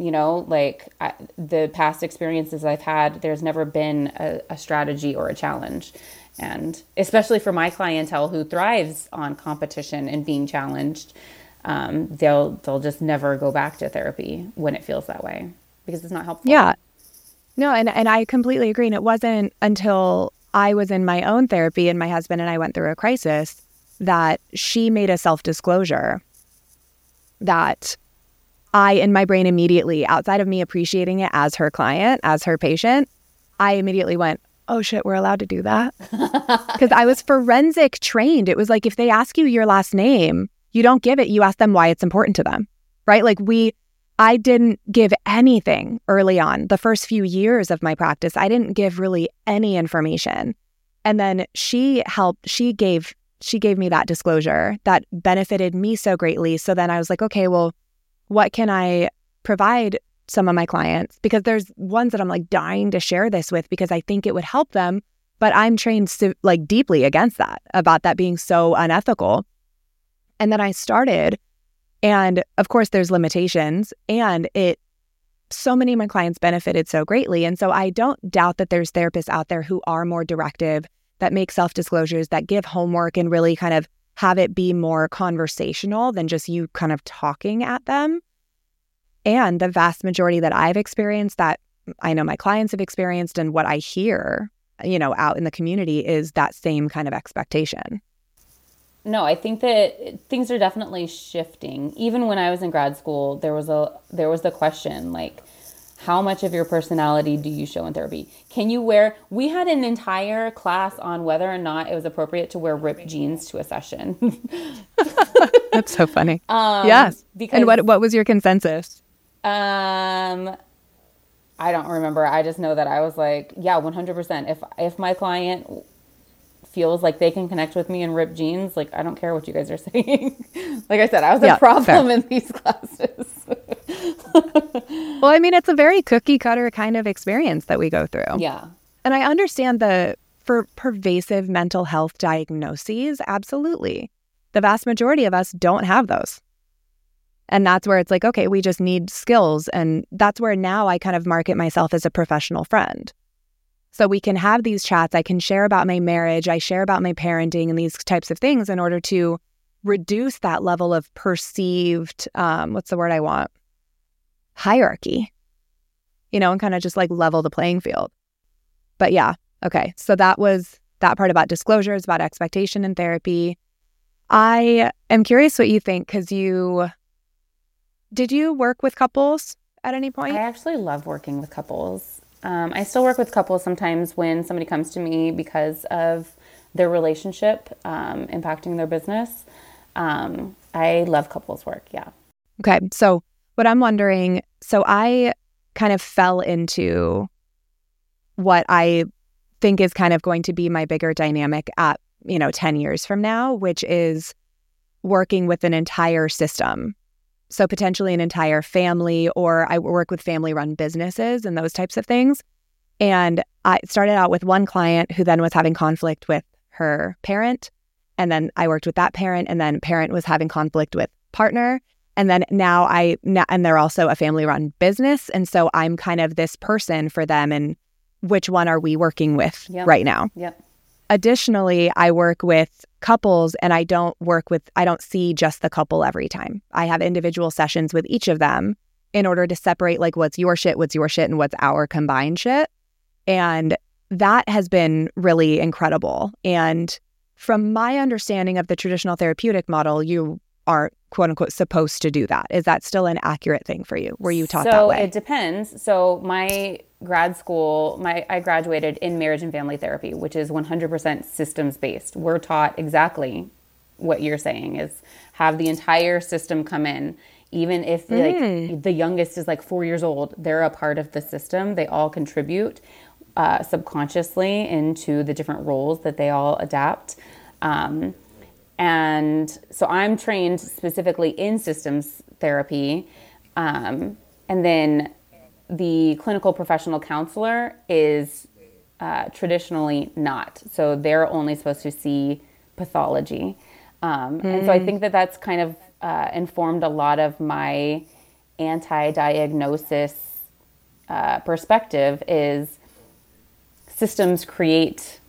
Speaker 7: the past experiences I've had, there's never been a strategy or a challenge. And especially for my clientele who thrives on competition and being challenged, they'll just never go back to therapy when it feels that way because it's not helpful.
Speaker 6: Yeah. No, and I completely agree. And it wasn't until I was in my own therapy and my husband and I went through a crisis that she made a self-disclosure that I, in my brain immediately, outside of me appreciating it as her client, as her patient, I immediately went, oh shit, we're allowed to do that? Because I was forensic trained. It was like, if they ask you your last name, you don't give it, you ask them why it's important to them, right? Like I didn't give anything early on. The first few years of my practice, I didn't give really any information. And then she gave me that disclosure that benefited me so greatly. So then I was like, okay, well, what can I provide some of my clients? Because there's ones that I'm like dying to share this with because I think it would help them, but I'm trained deeply against that, about that being so unethical. And then I started, and of course there's limitations, and so many of my clients benefited so greatly. And so I don't doubt that there's therapists out there who are more directive, that make self-disclosures, that give homework and really kind of have it be more conversational than just you kind of talking at them. And the vast majority that I've experienced, that I know my clients have experienced, and what I hear, out in the community is that same kind of expectation.
Speaker 7: No, I think that things are definitely shifting. Even when I was in grad school, there was the question, like, how much of your personality do you show in therapy? We had an entire class on whether or not it was appropriate to wear ripped jeans to a session.
Speaker 6: That's so funny. Yes. And what was your consensus?
Speaker 7: I don't remember. I just know that I was like, yeah, 100%. If my client feels like they can connect with me in ripped jeans, like, I don't care what you guys are saying. Like I said, I was a problem in these classes.
Speaker 6: Well, I mean, it's a very cookie cutter kind of experience that we go through.
Speaker 7: Yeah.
Speaker 6: And I understand for pervasive mental health diagnoses, absolutely. The vast majority of us don't have those. And that's where it's like, okay, we just need skills. And that's where now I kind of market myself as a professional friend. So we can have these chats. I can share about my marriage. I share about my parenting and these types of things in order to reduce that level of perceived, what's the word I want? Hierarchy, and kind of just like level the playing field. But yeah, okay. So that was that part about disclosures, about expectation in therapy. I am curious what you think, because did you work with couples at any point?
Speaker 7: I actually love working with couples. I still work with couples sometimes when somebody comes to me because of their relationship impacting their business. I love couples work, yeah.
Speaker 6: Okay, so what I'm wondering, so I kind of fell into what I think is kind of going to be my bigger dynamic at, 10 years from now, which is working with an entire system. So potentially an entire family, or I work with family-run businesses and those types of things. And I started out with one client who then was having conflict with her parent. And then I worked with that parent, and then parent was having conflict with partner. And then now and they're also a family-run business. And so I'm kind of this person for them. And which one are we working with right now?
Speaker 7: Yep.
Speaker 6: Additionally, I work with couples, and I don't see just the couple every time. I have individual sessions with each of them in order to separate like what's your shit, and what's our combined shit. And that has been really incredible. And from my understanding of the traditional therapeutic model, you aren't quote unquote supposed to do that. Is that still an accurate thing for you? Were you taught that way?
Speaker 7: So it depends. So my grad school, I graduated in marriage and family therapy, which is 100% systems based. We're taught exactly what you're saying, is have the entire system come in. Even if like the youngest is like 4 years old, they're a part of the system. They all contribute subconsciously into the different roles that they all adapt. And so I'm trained specifically in systems therapy. And then the clinical professional counselor is traditionally not. So they're only supposed to see pathology. And so I think that that's kind of informed a lot of my anti-diagnosis perspective, is systems create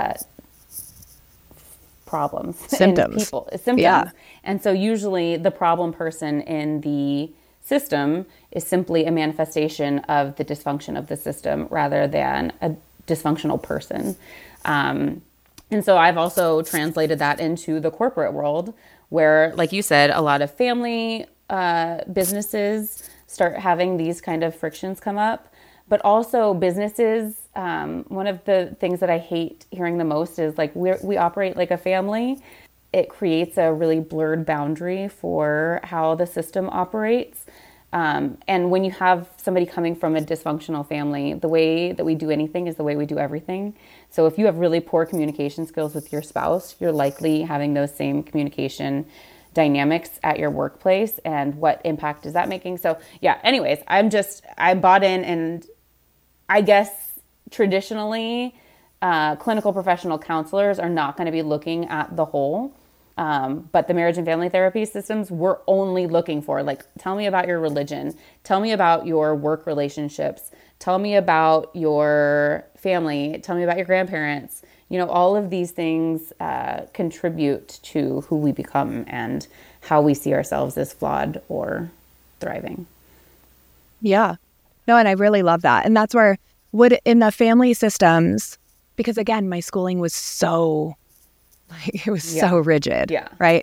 Speaker 7: problems.
Speaker 6: Symptoms.
Speaker 7: In people. Symptoms.
Speaker 6: Yeah.
Speaker 7: And so usually the problem person in the system is simply a manifestation of the dysfunction of the system rather than a dysfunctional person. And so I've also translated that into the corporate world where, like you said, a lot of family businesses start having these kind of frictions come up. But also businesses, one of the things that I hate hearing the most is like we operate like a family. It creates a really blurred boundary for how the system operates. And when you have somebody coming from a dysfunctional family, the way that we do anything is the way we do everything. So if you have really poor communication skills with your spouse, you're likely having those same communication dynamics at your workplace. And what impact is that making? So yeah, anyways, I bought in, and I guess traditionally, clinical professional counselors are not going to be looking at the whole. But the marriage and family therapy systems, we're only looking for, like, tell me about your religion. Tell me about your work relationships. Tell me about your family. Tell me about your grandparents. You know, all of these things contribute to who we become and how we see ourselves as flawed or thriving.
Speaker 6: Yeah. No, and I really love that. And that's where in the family systems, because again, my schooling was so, like, it was so rigid, right?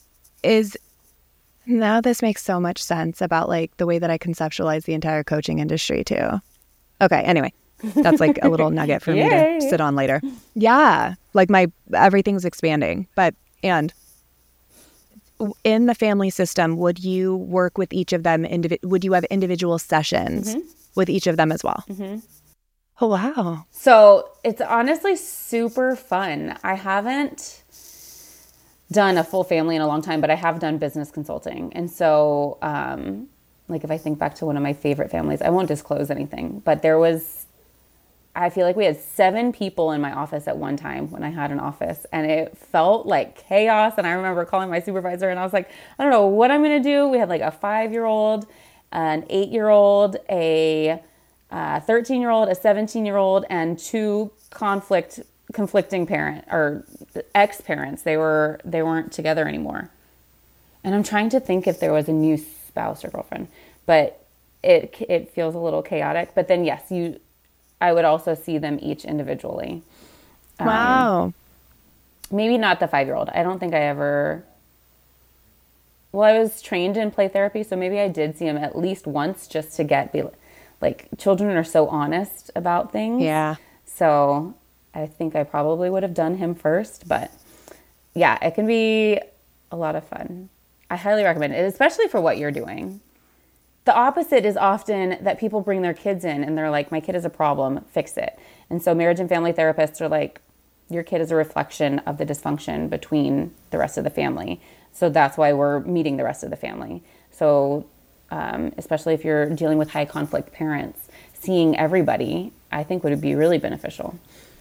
Speaker 6: Now this makes so much sense about like the way that I conceptualize the entire coaching industry too. Okay, anyway, that's like a little nugget for me to sit on later. Yeah, like everything's expanding. And in the family system, would you work with each of them? Would you have individual sessions with each of them as well? Oh, wow.
Speaker 7: So it's honestly super fun. I haven't done a full family in a long time, but I have done business consulting. And so, like, if I think back to one of my favorite families, I won't disclose anything, but I feel like we had 7 people in my office at one time when I had an office, and it felt like chaos. And I remember calling my supervisor and I was like, I don't know what I'm going to do. We had like a 5-year-old, an 8-year-old, a 13-year-old, a 17-year-old, and 2 conflicting ex-parents. They weren't together anymore. And I'm trying to think if there was a new spouse or girlfriend, but it feels a little chaotic. But then yes, I would also see them each individually.
Speaker 6: Wow.
Speaker 7: Maybe not the 5-year-old. I don't think I ever. Well, I was trained in play therapy, so maybe I did see him at least once just to like, children are so honest about things.
Speaker 6: Yeah.
Speaker 7: So I think I probably would have done him first, but yeah, it can be a lot of fun. I highly recommend it, especially for what you're doing. The opposite is often that people bring their kids in and they're like, my kid has a problem, fix it. And so marriage and family therapists are like, your kid is a reflection of the dysfunction between the rest of the family. So that's why we're meeting the rest of the family. So especially if you're dealing with high conflict parents, seeing everybody, I think would be really beneficial.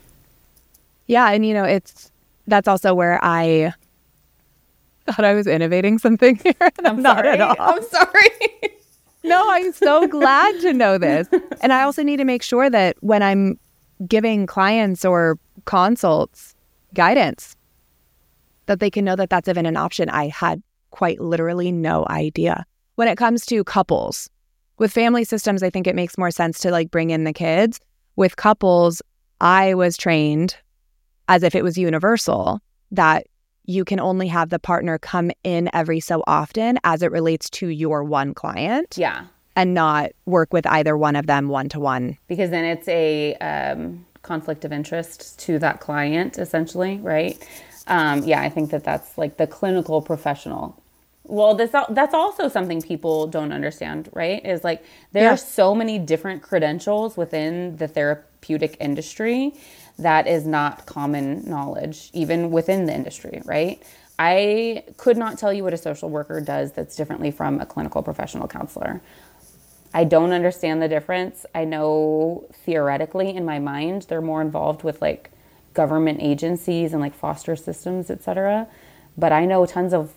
Speaker 6: Yeah. And, that's also where I thought I was innovating something here. And I'm not at all.
Speaker 7: I'm sorry.
Speaker 6: No, I'm so glad to know this. And I also need to make sure that when I'm giving clients or consults guidance, that they can know that that's even an option. I had quite literally no idea. When it comes to couples, with family systems, I think it makes more sense to like bring in the kids. With couples, I was trained as if it was universal that you can only have the partner come in every so often as it relates to your one client.
Speaker 7: Yeah.
Speaker 6: And not work with either one of them one-to-one.
Speaker 7: Because then it's a conflict of interest to that client, essentially, right? Yeah, I think that's like the clinical professional. Well, that's also something people don't understand, right? Is like there are so many different credentials within the therapeutic industry that is not common knowledge, even within the industry, right? I could not tell you what a social worker does that's differently from a clinical professional counselor. I don't understand the difference. I know theoretically in my mind, they're more involved with like government agencies and like foster systems, et cetera. But I know tons of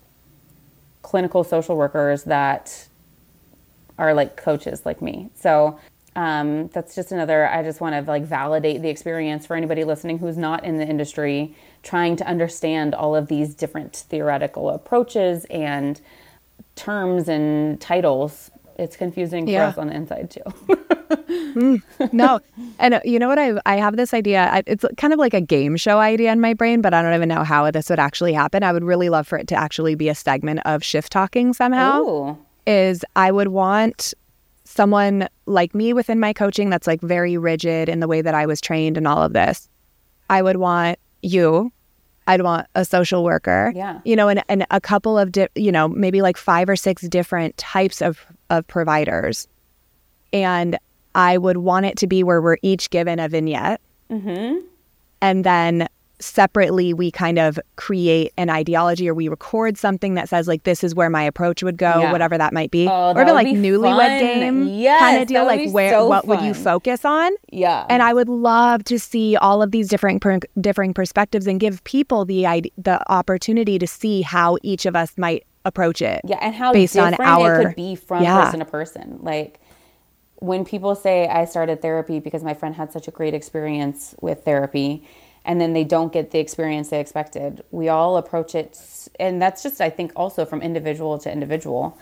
Speaker 7: clinical social workers that are like coaches like me. So that's just another, I just want to like validate the experience for anybody listening who's not in the industry, trying to understand all of these different theoretical approaches and terms and titles. It's confusing for us on the inside too.
Speaker 6: No. And you know what? I have this idea. It's kind of like a game show idea in my brain, but I don't even know how this would actually happen. I would really love for it to actually be a segment of Shift Talking somehow.
Speaker 7: Ooh.
Speaker 6: Is I would want someone like me within my coaching that's like very rigid in the way that I was trained and all of this. I would want you. I'd want a social worker, you know, and a couple of, maybe like 5 or 6 different types of providers. And I would want it to be where we're each given a vignette. Mm-hmm. And then separately, we kind of create an ideology or we record something that says like, this is where my approach would go, whatever that might be.
Speaker 7: Oh,
Speaker 6: or even like newlywed game kind of deal, like what would you focus on?
Speaker 7: Yeah.
Speaker 6: And I would love to see all of these different perspectives and give people the opportunity to see how each of us might approach it.
Speaker 7: Yeah, and how
Speaker 6: based
Speaker 7: different
Speaker 6: on our,
Speaker 7: it could be from person to person. Like when people say I started therapy because my friend had such a great experience with therapy, and then they don't get the experience they expected. We all approach it, and that's just, I think, also from individual to individual,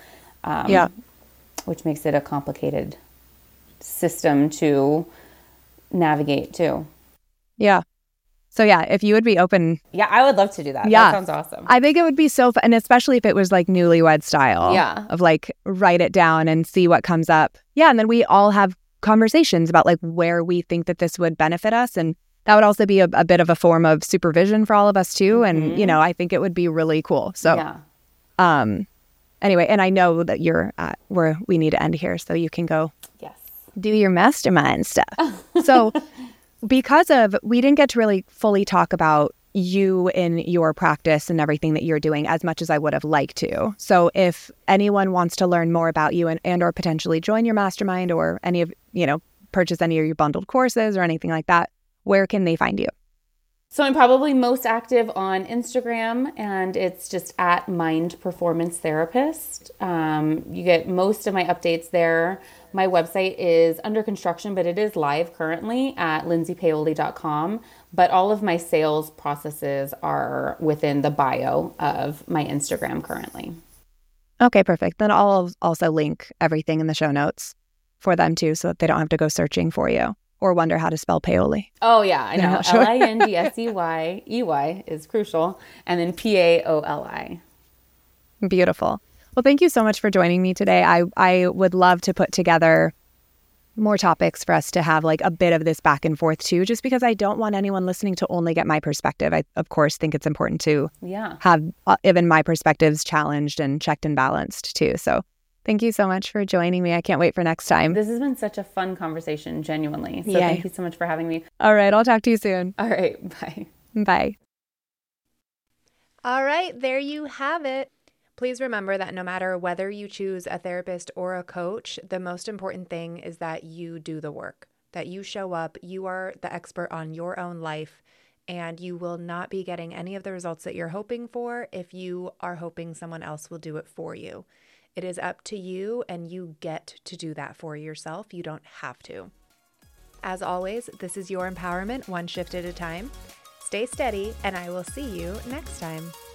Speaker 7: which makes it a complicated system to navigate too.
Speaker 6: Yeah. So yeah, if you would be open.
Speaker 7: Yeah, I would love to do that.
Speaker 6: Yeah.
Speaker 7: That sounds awesome.
Speaker 6: I think it would be so fun, and especially if it was like newlywed style.
Speaker 7: Yeah.
Speaker 6: Of like write it down and see what comes up. Yeah, and then we all have conversations about like where we think that this would benefit us, and that would also be a bit of a form of supervision for all of us too. And, you know, I think it would be really cool. So, anyway, and I know that you're at where we need to end here, so you can go do your mastermind stuff. So we didn't get to really fully talk about you in your practice and everything that you're doing as much as I would have liked to. So if anyone wants to learn more about you and or potentially join your mastermind or any of, purchase any of your bundled courses or anything like that, where can they find you?
Speaker 7: So I'm probably most active on Instagram, and it's just at Mind Performance Therapist. You get most of my updates there. My website is under construction, but it is live currently at lindsaypaoli.com. But all of my sales processes are within the bio of my Instagram currently.
Speaker 6: Okay, perfect. Then I'll also link everything in the show notes for them too, so that they don't have to go searching for you or wonder how to spell Paoli.
Speaker 7: Oh, yeah, I know.
Speaker 6: Sure.
Speaker 7: Lindsey is crucial. And then Paoli.
Speaker 6: Beautiful. Well, thank you so much for joining me today. I would love to put together more topics for us to have like a bit of this back and forth too, just because I don't want anyone listening to only get my perspective. I, of course, think it's important to have even my perspectives challenged and checked and balanced too. So thank you so much for joining me. I can't wait for next time.
Speaker 7: This has been such a fun conversation, genuinely. So thank you so much for having me.
Speaker 6: All right. I'll talk to you soon.
Speaker 7: All right. Bye.
Speaker 6: Bye.
Speaker 5: All right. There you have it. Please remember that no matter whether you choose a therapist or a coach, the most important thing is that you do the work, that you show up, you are the expert on your own life, and you will not be getting any of the results that you're hoping for if you are hoping someone else will do it for you. It is up to you, and you get to do that for yourself. You don't have to. As always, this is your empowerment, one shift at a time. Stay steady, and I will see you next time.